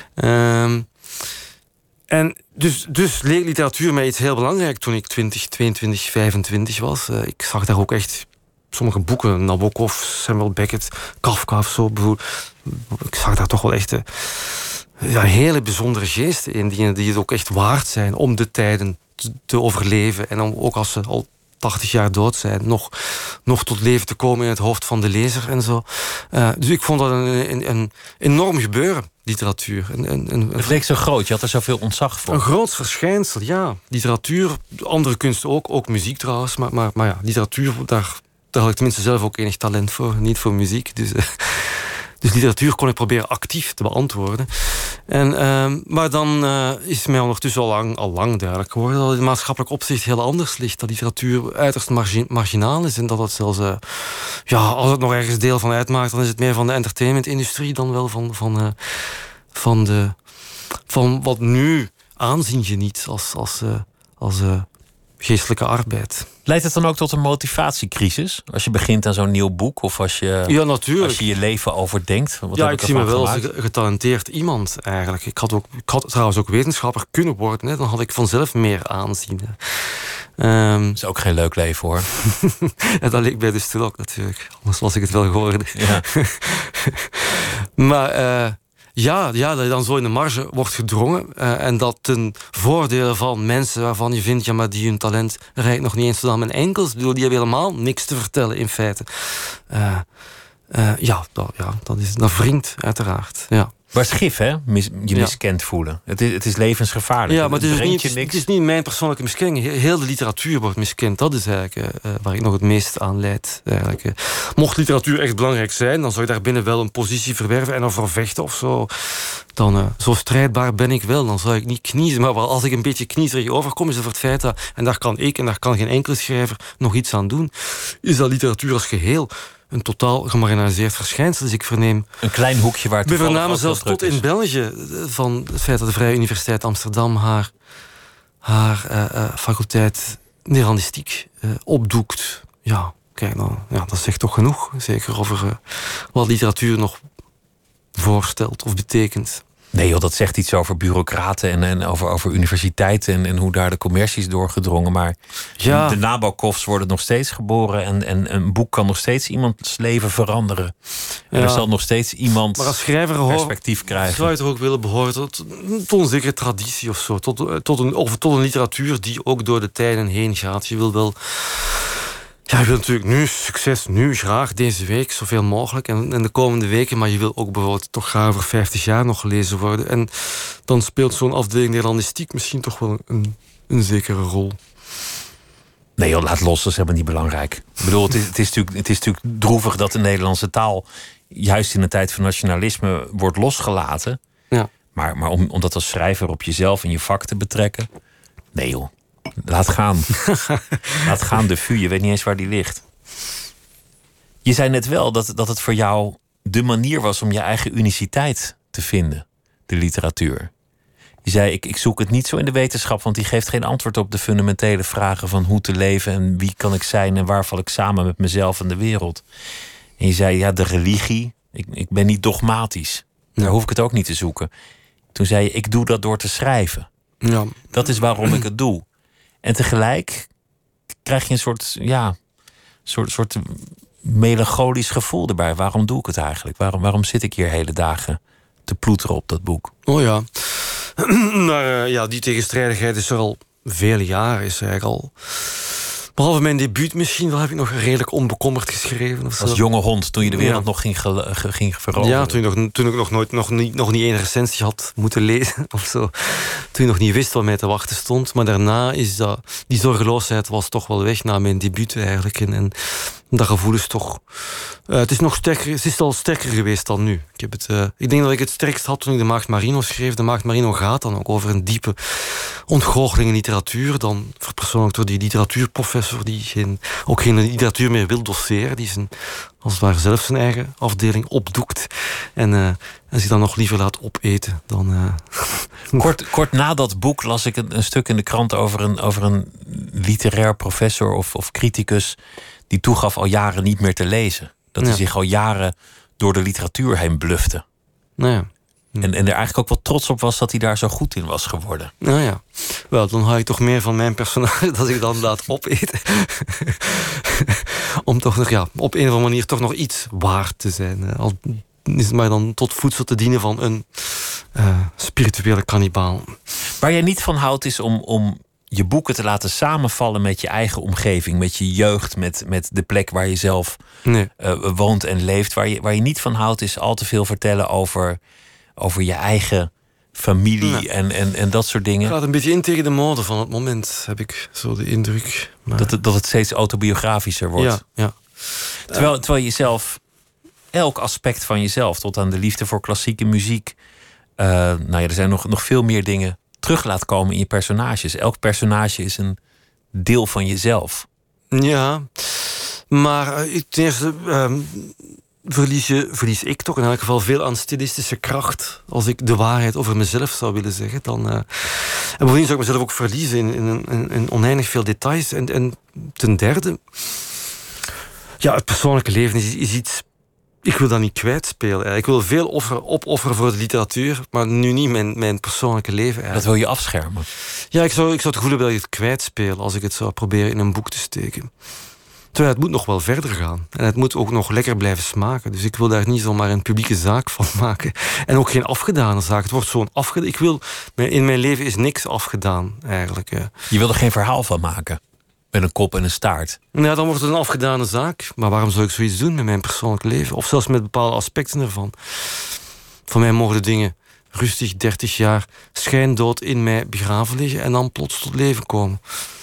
En dus leek literatuur mij iets heel belangrijk toen ik 20, 22, 25 was. Ik zag daar ook echt sommige boeken, Nabokov, Samuel Beckett, Kafka of zo. Ik zag daar toch wel echt hele bijzondere geesten in, die het ook echt waard zijn om de tijden te overleven. En om, ook als ze al 80 jaar dood zijn, nog tot leven te komen in het hoofd van de lezer en zo. Dus ik vond dat een enorm gebeuren, literatuur. Het leek zo groot, je had er zoveel ontzag voor. Een groot verschijnsel, ja. Literatuur, andere kunsten ook muziek trouwens. Maar ja, literatuur, daar had ik tenminste zelf ook enig talent voor. Niet voor muziek, dus literatuur kon ik proberen actief te beantwoorden. Maar dan is mij ondertussen al lang duidelijk geworden dat het in maatschappelijk opzicht heel anders ligt. Dat literatuur uiterst marginaal is en dat het zelfs, als het nog ergens deel van uitmaakt, dan is het meer van de entertainmentindustrie dan wel van wat nu aanzien je niet als geestelijke arbeid. Leidt het dan ook tot een motivatiecrisis? Als je begint aan zo'n nieuw boek? Of als je, ja, natuurlijk. Als je je leven overdenkt? Ik zie me wel als een getalenteerd iemand eigenlijk. Ik had trouwens ook wetenschapper kunnen worden. Hè. Dan had ik vanzelf meer aanzien. Dat is ook geen leuk leven, hoor. Ja, dat leek bij de stil ook natuurlijk. Anders was ik het wel geworden. Ja. Maar dat je dan zo in de marge wordt gedrongen. En dat ten voordele van mensen waarvan je vindt, ja, maar die hun talent reikt nog niet eens tot aan mijn enkels. Ik bedoel, die hebben helemaal niks te vertellen in feite. Dat wringt uiteraard. Ja. Maar schif, hè? Je miskend voelen. Het is levensgevaarlijk. Ja, maar het is niet mijn persoonlijke miskenning. Heel de literatuur wordt miskend. Dat is eigenlijk waar ik nog het meest aan leid. Mocht literatuur echt belangrijk zijn, dan zou ik daar binnen wel een positie verwerven en ervoor vechten of zo. Dan, zo strijdbaar ben ik wel. Dan zou ik niet kniezen. Maar als ik een beetje kniezerig overkom, is het voor het feit dat, en daar kan ik en daar kan geen enkele schrijver nog iets aan doen, is dat literatuur als geheel een totaal gemarginaliseerd verschijnsel. Dus ik verneem een klein hoekje waar het toevallig we vernamen zelfs tot in België van het feit dat de Vrije Universiteit Amsterdam haar faculteit Nederlandistiek opdoekt. Ja, kijk nou, dat zegt toch genoeg. Zeker over wat literatuur nog voorstelt of betekent. Nee joh, dat zegt iets over bureaucraten en over universiteiten en hoe daar de commercies doorgedrongen. Maar de Nabokovs worden nog steeds geboren en een boek kan nog steeds iemands leven veranderen. En er zal nog steeds iemand maar als schrijver perspectief krijgen. Zou je toch ook willen behoren tot een zekere traditie of zo. Tot een literatuur die ook door de tijden heen gaat. Je wil wel... Ja, je wil natuurlijk nu succes, nu graag, deze week, zoveel mogelijk. En de komende weken, maar je wil ook bijvoorbeeld toch graag over 50 jaar nog gelezen worden. En dan speelt zo'n afdeling Nederlandistiek misschien toch wel een zekere rol. Nee joh, laat los, dat is helemaal niet belangrijk. Ik bedoel, het is natuurlijk droevig dat de Nederlandse taal juist in een tijd van nationalisme wordt losgelaten. Ja. Maar om dat als schrijver op jezelf en je vak te betrekken, nee joh. Laat gaan. Laat gaan, de vuur. Je weet niet eens waar die ligt. Je zei net wel dat het voor jou de manier was om je eigen uniciteit te vinden. De literatuur. Je zei, ik zoek het niet zo in de wetenschap, want die geeft geen antwoord op de fundamentele vragen van hoe te leven en wie kan ik zijn en waar val ik samen met mezelf en de wereld. En je zei, ja, de religie, ik ben niet dogmatisch. Daar hoef ik het ook niet te zoeken. Toen zei je, ik doe dat door te schrijven. Ja. Dat is waarom ik het doe. En tegelijk krijg je een soort melancholisch gevoel erbij. Waarom doe ik het eigenlijk? Waarom zit ik hier hele dagen te ploeteren op dat boek? Oh ja. Maar die tegenstrijdigheid is er al vele jaren. Is er eigenlijk al... Behalve mijn debuut misschien, wel heb ik nog redelijk onbekommerd geschreven. Of zo. Als jonge hond, toen je de wereld nog ging veroveren. Ja, toen ik nog niet één recensie had moeten lezen of zo. Toen ik nog niet wist wat mij te wachten stond. Maar daarna is die zorgeloosheid was toch wel weg na mijn debuut eigenlijk. En dat gevoel is toch... het is nog sterker, het is al sterker geweest dan nu. Ik denk dat ik het sterkst had toen ik de Maagd Marino schreef. De Maagd Marino gaat dan ook over een diepe ontgoocheling in literatuur. Dan verpersoonlijkt door die literatuurprofessor die ook geen literatuur meer wil doseren. Die zijn als het ware zelf zijn eigen afdeling opdoekt. En zich dan nog liever laat opeten dan... Kort na dat boek las ik een stuk in de krant over een literair professor of criticus die toegaf al jaren niet meer te lezen. Dat hij zich al jaren door de literatuur heen blufte. Nou ja. En er eigenlijk ook wel trots op was dat hij daar zo goed in was geworden. Nou ja, wel, dan hou ik toch meer van mijn personage dat ik dan laat opeten. Om toch nog, op een of andere manier toch nog iets waard te zijn. Al is het maar dan tot voedsel te dienen van een spirituele kannibaal. Waar jij niet van houdt is om je boeken te laten samenvallen met je eigen omgeving. Met je jeugd, met de plek waar je zelf woont en leeft. Waar je niet van houdt is al te veel vertellen over je eigen familie en dat soort dingen. Het gaat een beetje in tegen de mode van het moment, heb ik zo de indruk. Maar... Dat het steeds autobiografischer wordt. Ja. Terwijl je zelf, elk aspect van jezelf, tot aan de liefde voor klassieke muziek. Er zijn nog veel meer dingen terug laat komen in je personages. Elk personage is een deel van jezelf. Ja, maar ten eerste... verlies ik toch in elk geval veel aan stilistische kracht. Als ik de waarheid over mezelf zou willen zeggen. Dan, en bovendien zou ik mezelf ook verliezen in oneindig veel details. En ten derde... Ja, het persoonlijke leven is iets... Ik wil dat niet kwijtspelen. Ik wil veel opofferen voor de literatuur, maar nu niet mijn persoonlijke leven. Eigenlijk. Dat wil je afschermen? Ja, ik zou het gevoel hebben dat ik het kwijtspeel als ik het zou proberen in een boek te steken. Terwijl het moet nog wel verder gaan. En het moet ook nog lekker blijven smaken. Dus ik wil daar niet zomaar een publieke zaak van maken. En ook geen afgedane zaak. Het wordt zo'n afgedaan. In mijn leven is niks afgedaan, eigenlijk. Je wil er geen verhaal van maken? Met een kop en een staart? Nou, dan wordt het een afgedane zaak. Maar waarom zou ik zoiets doen met mijn persoonlijk leven? Of zelfs met bepaalde aspecten ervan. Voor mij mogen de dingen rustig 30 jaar schijndood in mij begraven liggen en dan plots tot leven komen.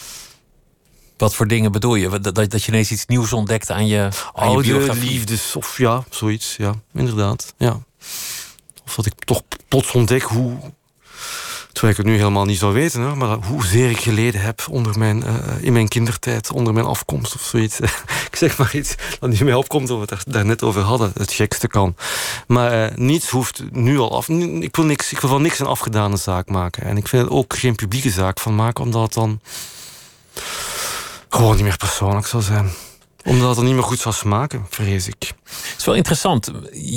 Wat voor dingen bedoel je? Dat je ineens iets nieuws ontdekt aan je biografie? Liefdes, of ja, zoiets. Ja, inderdaad. Ja. Of dat ik toch plots ontdek hoe... Terwijl ik het nu helemaal niet zou weten, hoor, maar hoezeer ik geleden heb in mijn kindertijd, onder mijn afkomst of zoiets. Ik zeg maar iets dat nu mij opkomt, omdat we het daar net over hadden. Het gekste kan. Maar niets hoeft nu al af. Ik wil van niks een afgedane zaak maken. En ik vind het ook geen publieke zaak van maken, omdat het dan gewoon niet meer persoonlijk zal zijn. Omdat het dan niet meer goed zal smaken, vrees ik. Het is wel interessant.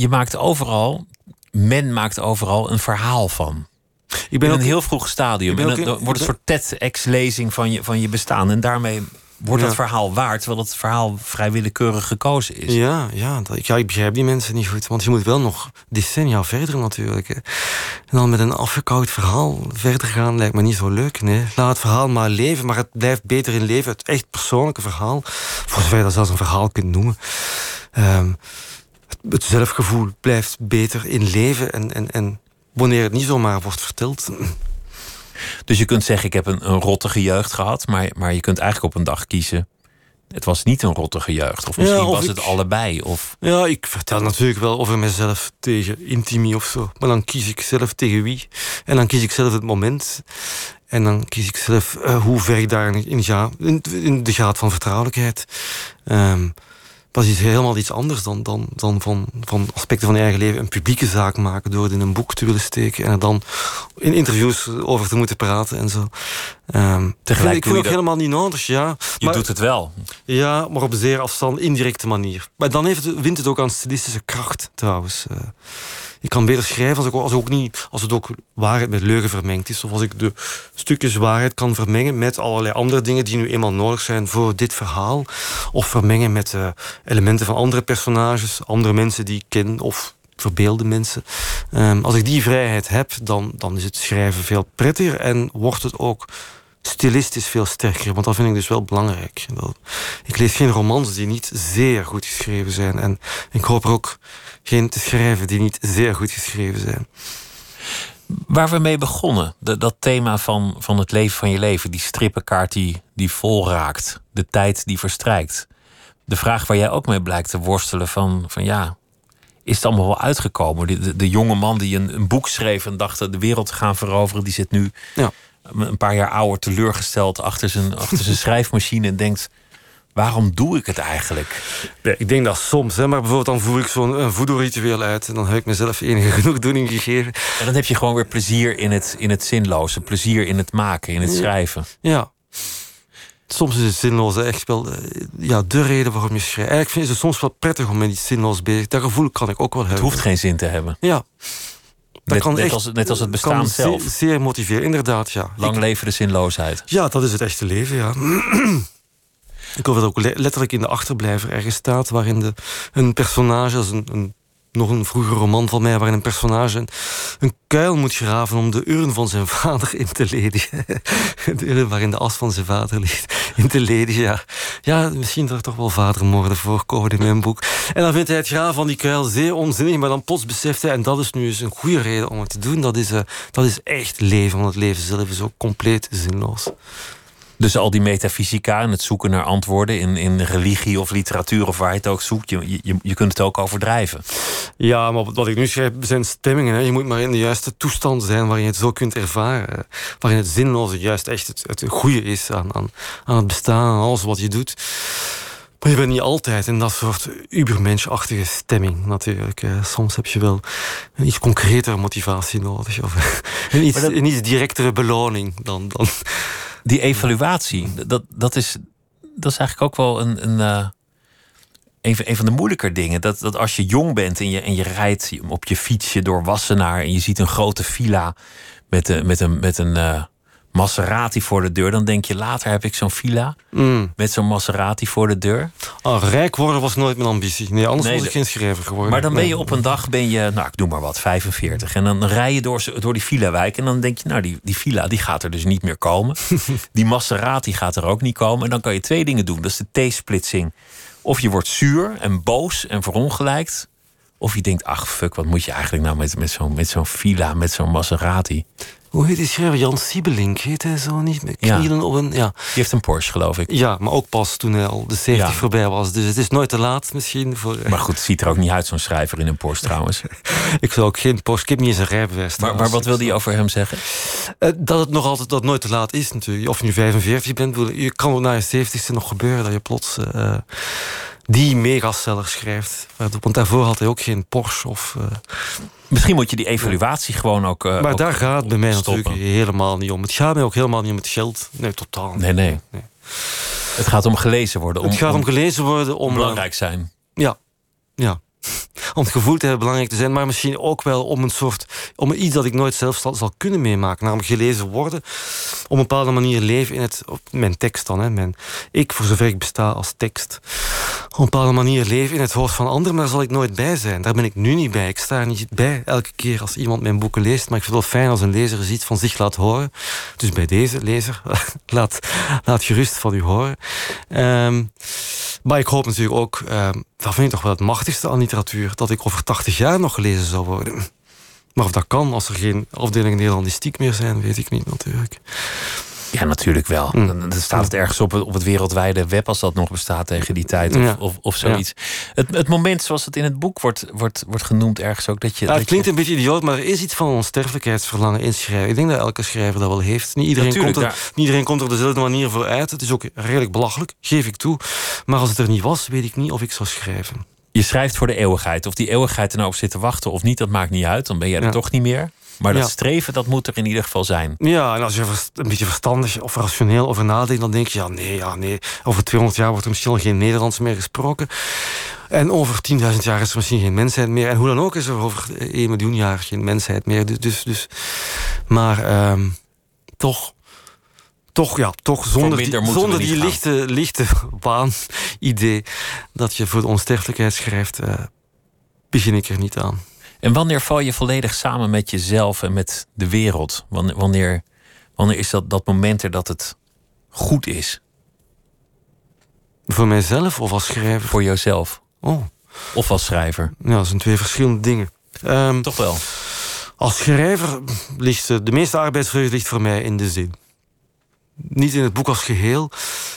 Men maakt overal een verhaal van. Ik ben in een heel vroeg stadium. En dan wordt een soort TEDx-lezing van je bestaan. En daarmee wordt dat verhaal waard, terwijl het verhaal vrij willekeurig gekozen is. Ja, ik begrijp die mensen niet goed. Want je moet wel nog decennia verder natuurlijk. Hè. En dan met een afgekoud verhaal verder gaan lijkt me niet zo leuk. Nee. Laat het verhaal maar leven, maar het blijft beter in leven. Het echt persoonlijke verhaal. Voor zover je dat zelfs een verhaal kunt noemen. Het zelfgevoel blijft beter in leven en wanneer het niet zomaar wordt verteld. Dus je kunt zeggen, ik heb een rottige jeugd gehad, maar je kunt eigenlijk op een dag kiezen, het was niet een rottige jeugd. Of misschien was het allebei. Of... Ja, ik vertel natuurlijk wel over mezelf tegen Intimi of zo. Maar dan kies ik zelf tegen wie. En dan kies ik zelf het moment. En dan kies ik zelf hoe ver ik daarin ga. In de graad van vertrouwelijkheid. Dat is helemaal iets anders dan van aspecten van je eigen leven een publieke zaak maken door het in een boek te willen steken en er dan in interviews over te moeten praten en zo. Tegelijk ik vind het ook helemaal niet nodig, ja. Je doet het wel. Ja, maar op een zeer indirecte manier. Maar dan wint het ook aan stilistische kracht, trouwens. Ik kan beter schrijven als het ook waarheid met leugen vermengd is. Of als ik de stukjes waarheid kan vermengen met allerlei andere dingen die nu eenmaal nodig zijn voor dit verhaal. Of vermengen met elementen van andere personages, andere mensen die ik ken of verbeelde mensen. Als ik die vrijheid heb, dan is het schrijven veel prettiger en wordt het ook stilistisch veel sterker. Want dat vind ik dus wel belangrijk. Ik lees geen romans die niet zeer goed geschreven zijn. En ik hoop er ook geen te schrijven die niet zeer goed geschreven zijn. Waar we mee begonnen, dat thema van het leven van je leven, die strippenkaart die vol raakt, de tijd die verstrijkt. De vraag waar jij ook mee blijkt te worstelen van ja, is het allemaal wel uitgekomen? De jonge man die een boek schreef en dacht de wereld te gaan veroveren, die zit nu een paar jaar ouder teleurgesteld achter zijn schrijfmachine en denkt, waarom doe ik het eigenlijk? Nee, ik denk dat soms, hè, maar bijvoorbeeld dan voer ik zo'n voodoo-ritueel uit en dan heb ik mezelf enige genoegdoening gegeven. En dan heb je gewoon weer plezier in het zinloze, plezier in het maken, in het schrijven. Ja. Soms is het zinloze echt wel de reden waarom je schrijft. Eigenlijk is het soms wel prettig om met iets zinloos bezig. Dat gevoel kan ik ook wel hebben. Het hoeft geen zin te hebben. Ja. Net als het bestaan zelf. Zeer motiveren, inderdaad, ja. Lang leven de zinloosheid. Ja, dat is het echte leven, ja. Ik geloof dat ook letterlijk in de achterblijver ergens staat, waarin een personage, als nog een vroege roman van mij, waarin een personage een kuil moet graven om de urn van zijn vader in te ledigen. De urn waarin de as van zijn vader ligt, in te ledigen, ja. Ja, misschien dat er toch wel vadermoorden voorkomen in mijn boek. En dan vindt hij het graven van die kuil zeer onzinnig, maar dan plots beseft hij, en dat is nu eens een goede reden om het te doen, dat is echt leven, want het leven zelf is ook compleet zinloos. Dus al die metafysica en het zoeken naar antwoorden in religie of literatuur of waar je het ook zoekt, je kunt het ook overdrijven. Ja, maar wat ik nu schrijf zijn stemmingen. Hè. Je moet maar in de juiste toestand zijn waarin je het zo kunt ervaren. Waarin het zinloze juist echt het goede is aan het bestaan, aan alles wat je doet. Maar je bent niet altijd in dat soort ubermenschachtige stemming natuurlijk. Soms heb je wel een iets concretere motivatie nodig. Of een iets directere beloning dan... Die evaluatie, dat is eigenlijk ook wel een van de moeilijker dingen. Dat als je jong bent en je rijdt op je fietsje door Wassenaar en je ziet een grote villa met een Maserati voor de deur, dan denk je later heb ik zo'n villa met zo'n Maserati voor de deur. Rijk worden was nooit mijn ambitie. Nee, anders was ik geen schrijver geworden. Maar dan ben je op een dag, ik noem maar wat, 45. En dan rij je door die villa-wijk en dan denk je, die villa die gaat er dus niet meer komen. Die Maserati gaat er ook niet komen. En dan kan je 2 dingen doen. Dat is de T-splitsing. Of je wordt zuur en boos en verongelijkt. Of je denkt, ach fuck, wat moet je eigenlijk nou met zo'n villa, met zo'n Maserati? Hoe heet die schrijver? Jan Siebelink heet hij zo niet? Met knielen op een... Ja. Die heeft een Porsche, geloof ik. Ja, maar ook pas toen hij al de 70 voorbij was. Dus het is nooit te laat misschien. Maar goed, het ziet er ook niet uit, zo'n schrijver in een Porsche trouwens. Ik zou ook geen Porsche... Ik heb niet eens een rijbewijs. Maar wat wil hij over hem zeggen? Dat het nog altijd dat nooit te laat is natuurlijk. Of je nu 45 bent. Je kan het na je 70ste nog gebeuren dat je plots... die megaseller schrijft. Want daarvoor had hij ook geen Porsche of... Misschien moet je die evaluatie gewoon ook maar daar gaat het bij mij stoppen. Natuurlijk helemaal niet om. Het gaat mij ook helemaal niet om het geld. Nee, totaal niet. Nee. Het gaat om gelezen worden. Het gaat om gelezen worden. Om belangrijk zijn. Ja. Om het gevoel te hebben belangrijk te zijn. Maar misschien ook wel om iets dat ik nooit zelf zal kunnen meemaken. Namelijk gelezen worden. Op een bepaalde manier leven in mijn tekst dan. Hè. Ik, voor zover ik besta als tekst. Op een bepaalde manier leven in het hoofd van anderen. Maar daar zal ik nooit bij zijn. Daar ben ik nu niet bij. Ik sta er niet bij elke keer als iemand mijn boeken leest. Maar ik vind het wel fijn als een lezer eens iets van zich laat horen. Dus bij deze lezer, laat gerust van u horen. Maar ik hoop natuurlijk ook... dat vind ik toch wel het machtigste aan literatuur... dat ik over 80 jaar nog gelezen zou worden. Maar of dat kan, als er geen afdelingen nederlandistiek meer zijn... weet ik niet natuurlijk. Ja, natuurlijk wel. Dan staat het ergens op het wereldwijde web... als dat nog bestaat tegen die tijd of zoiets. Ja. Het moment zoals het in het boek wordt genoemd ergens ook... dat je. Het klinkt een beetje idioot, maar er is iets van onsterfelijkheidsverlangen in schrijven. Ik denk dat elke schrijver dat wel heeft. Niet iedereen komt er op dezelfde manier voor uit. Het is ook redelijk belachelijk, geef ik toe. Maar als het er niet was, weet ik niet of ik zou schrijven. Je schrijft voor de eeuwigheid. Of die eeuwigheid er nou op zit te wachten of niet, dat maakt niet uit. Dan ben jij er toch niet meer. Maar dat streven, dat moet er in ieder geval zijn. Ja, en als je een beetje verstandig of rationeel over nadenkt... dan denk je, nee. Over 200 jaar wordt er misschien al geen Nederlands meer gesproken. En over 10.000 jaar is er misschien geen mensheid meer. En hoe dan ook is er over 1 miljoen jaar geen mensheid meer. Dus. Maar toch zonder die lichte waan-idee... dat je voor de onsterfelijkheid schrijft... begin ik er niet aan. En wanneer val je volledig samen met jezelf en met de wereld? Wanneer is dat moment er dat het goed is? Voor mijzelf of als schrijver? Voor jouzelf. Oh. Of als schrijver? Ja, dat zijn 2 verschillende dingen. Toch wel? Als schrijver ligt de meeste arbeidsvreugde ligt voor mij in de zin. Niet in het boek als geheel...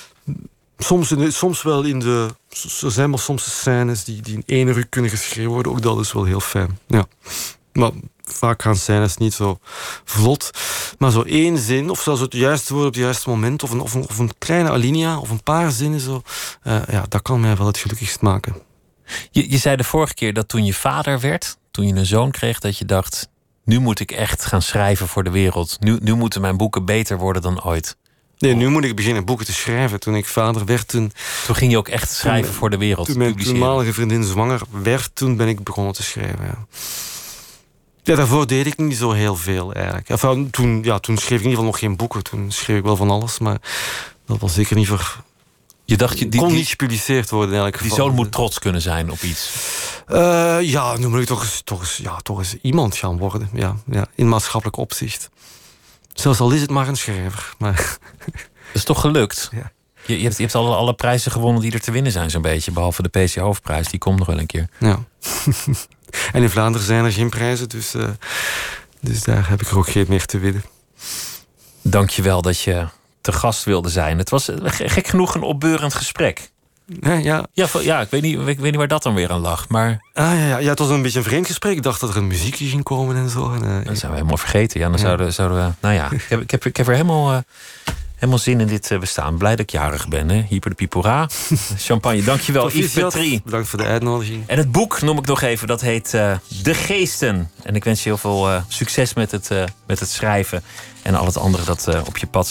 Soms wel er zijn wel soms scènes die in 1 ruk kunnen geschreven worden. Ook dat is wel heel fijn. Ja. Maar vaak gaan scènes niet zo vlot. Maar zo één zin, of zelfs het juiste woord op het juiste moment, of een kleine alinea, of een paar zinnen zo. Dat kan mij wel het gelukkigst maken. Je zei de vorige keer dat toen je vader werd, toen je een zoon kreeg, dat je dacht, nu moet ik echt gaan schrijven voor de wereld. Nu moeten mijn boeken beter worden dan ooit. Nee, nu moet ik beginnen boeken te schrijven. Toen ik vader werd, toen ging je ook echt schrijven voor de wereld. Toen mijn toenmalige vriendin zwanger werd, toen ben ik begonnen te schrijven. Ja, daarvoor deed ik niet zo heel veel eigenlijk. Enfin, toen schreef ik in ieder geval nog geen boeken. Toen schreef ik wel van alles, maar dat was zeker niet voor... Je dacht, kon niet gepubliceerd worden in elk geval. Die zoon moet trots kunnen zijn op iets. Nu moet ik toch eens iemand gaan worden. Ja, in maatschappelijk opzicht. Zelfs al is het maar een schrijver. Maar... Dat is toch gelukt? Ja. Je hebt alle prijzen gewonnen die er te winnen zijn zo'n beetje. Behalve de PC Hoofdprijs, die komt nog wel een keer. Ja. En in Vlaanderen zijn er geen prijzen, dus daar heb ik er ook geen meer te winnen. Dank je wel dat je te gast wilde zijn. Het was gek genoeg een opbeurend gesprek. Ja, ik weet niet waar dat dan weer aan lag. Maar... Het was een beetje een vreemd gesprek. Ik dacht dat er een muziekje ging komen en zo. Dat zijn we helemaal vergeten. Ja, dan zouden we... Nou ja, ik heb er helemaal zin in dit bestaan. Blij dat ik jarig ben. Hè? Hyper de Pipora. Champagne, dankjewel. Yves Petrie. Bedankt voor de uitnodiging. En het boek noem ik nog even. Dat heet De Geesten. En ik wens je heel veel succes met het schrijven. En al het andere dat op je pad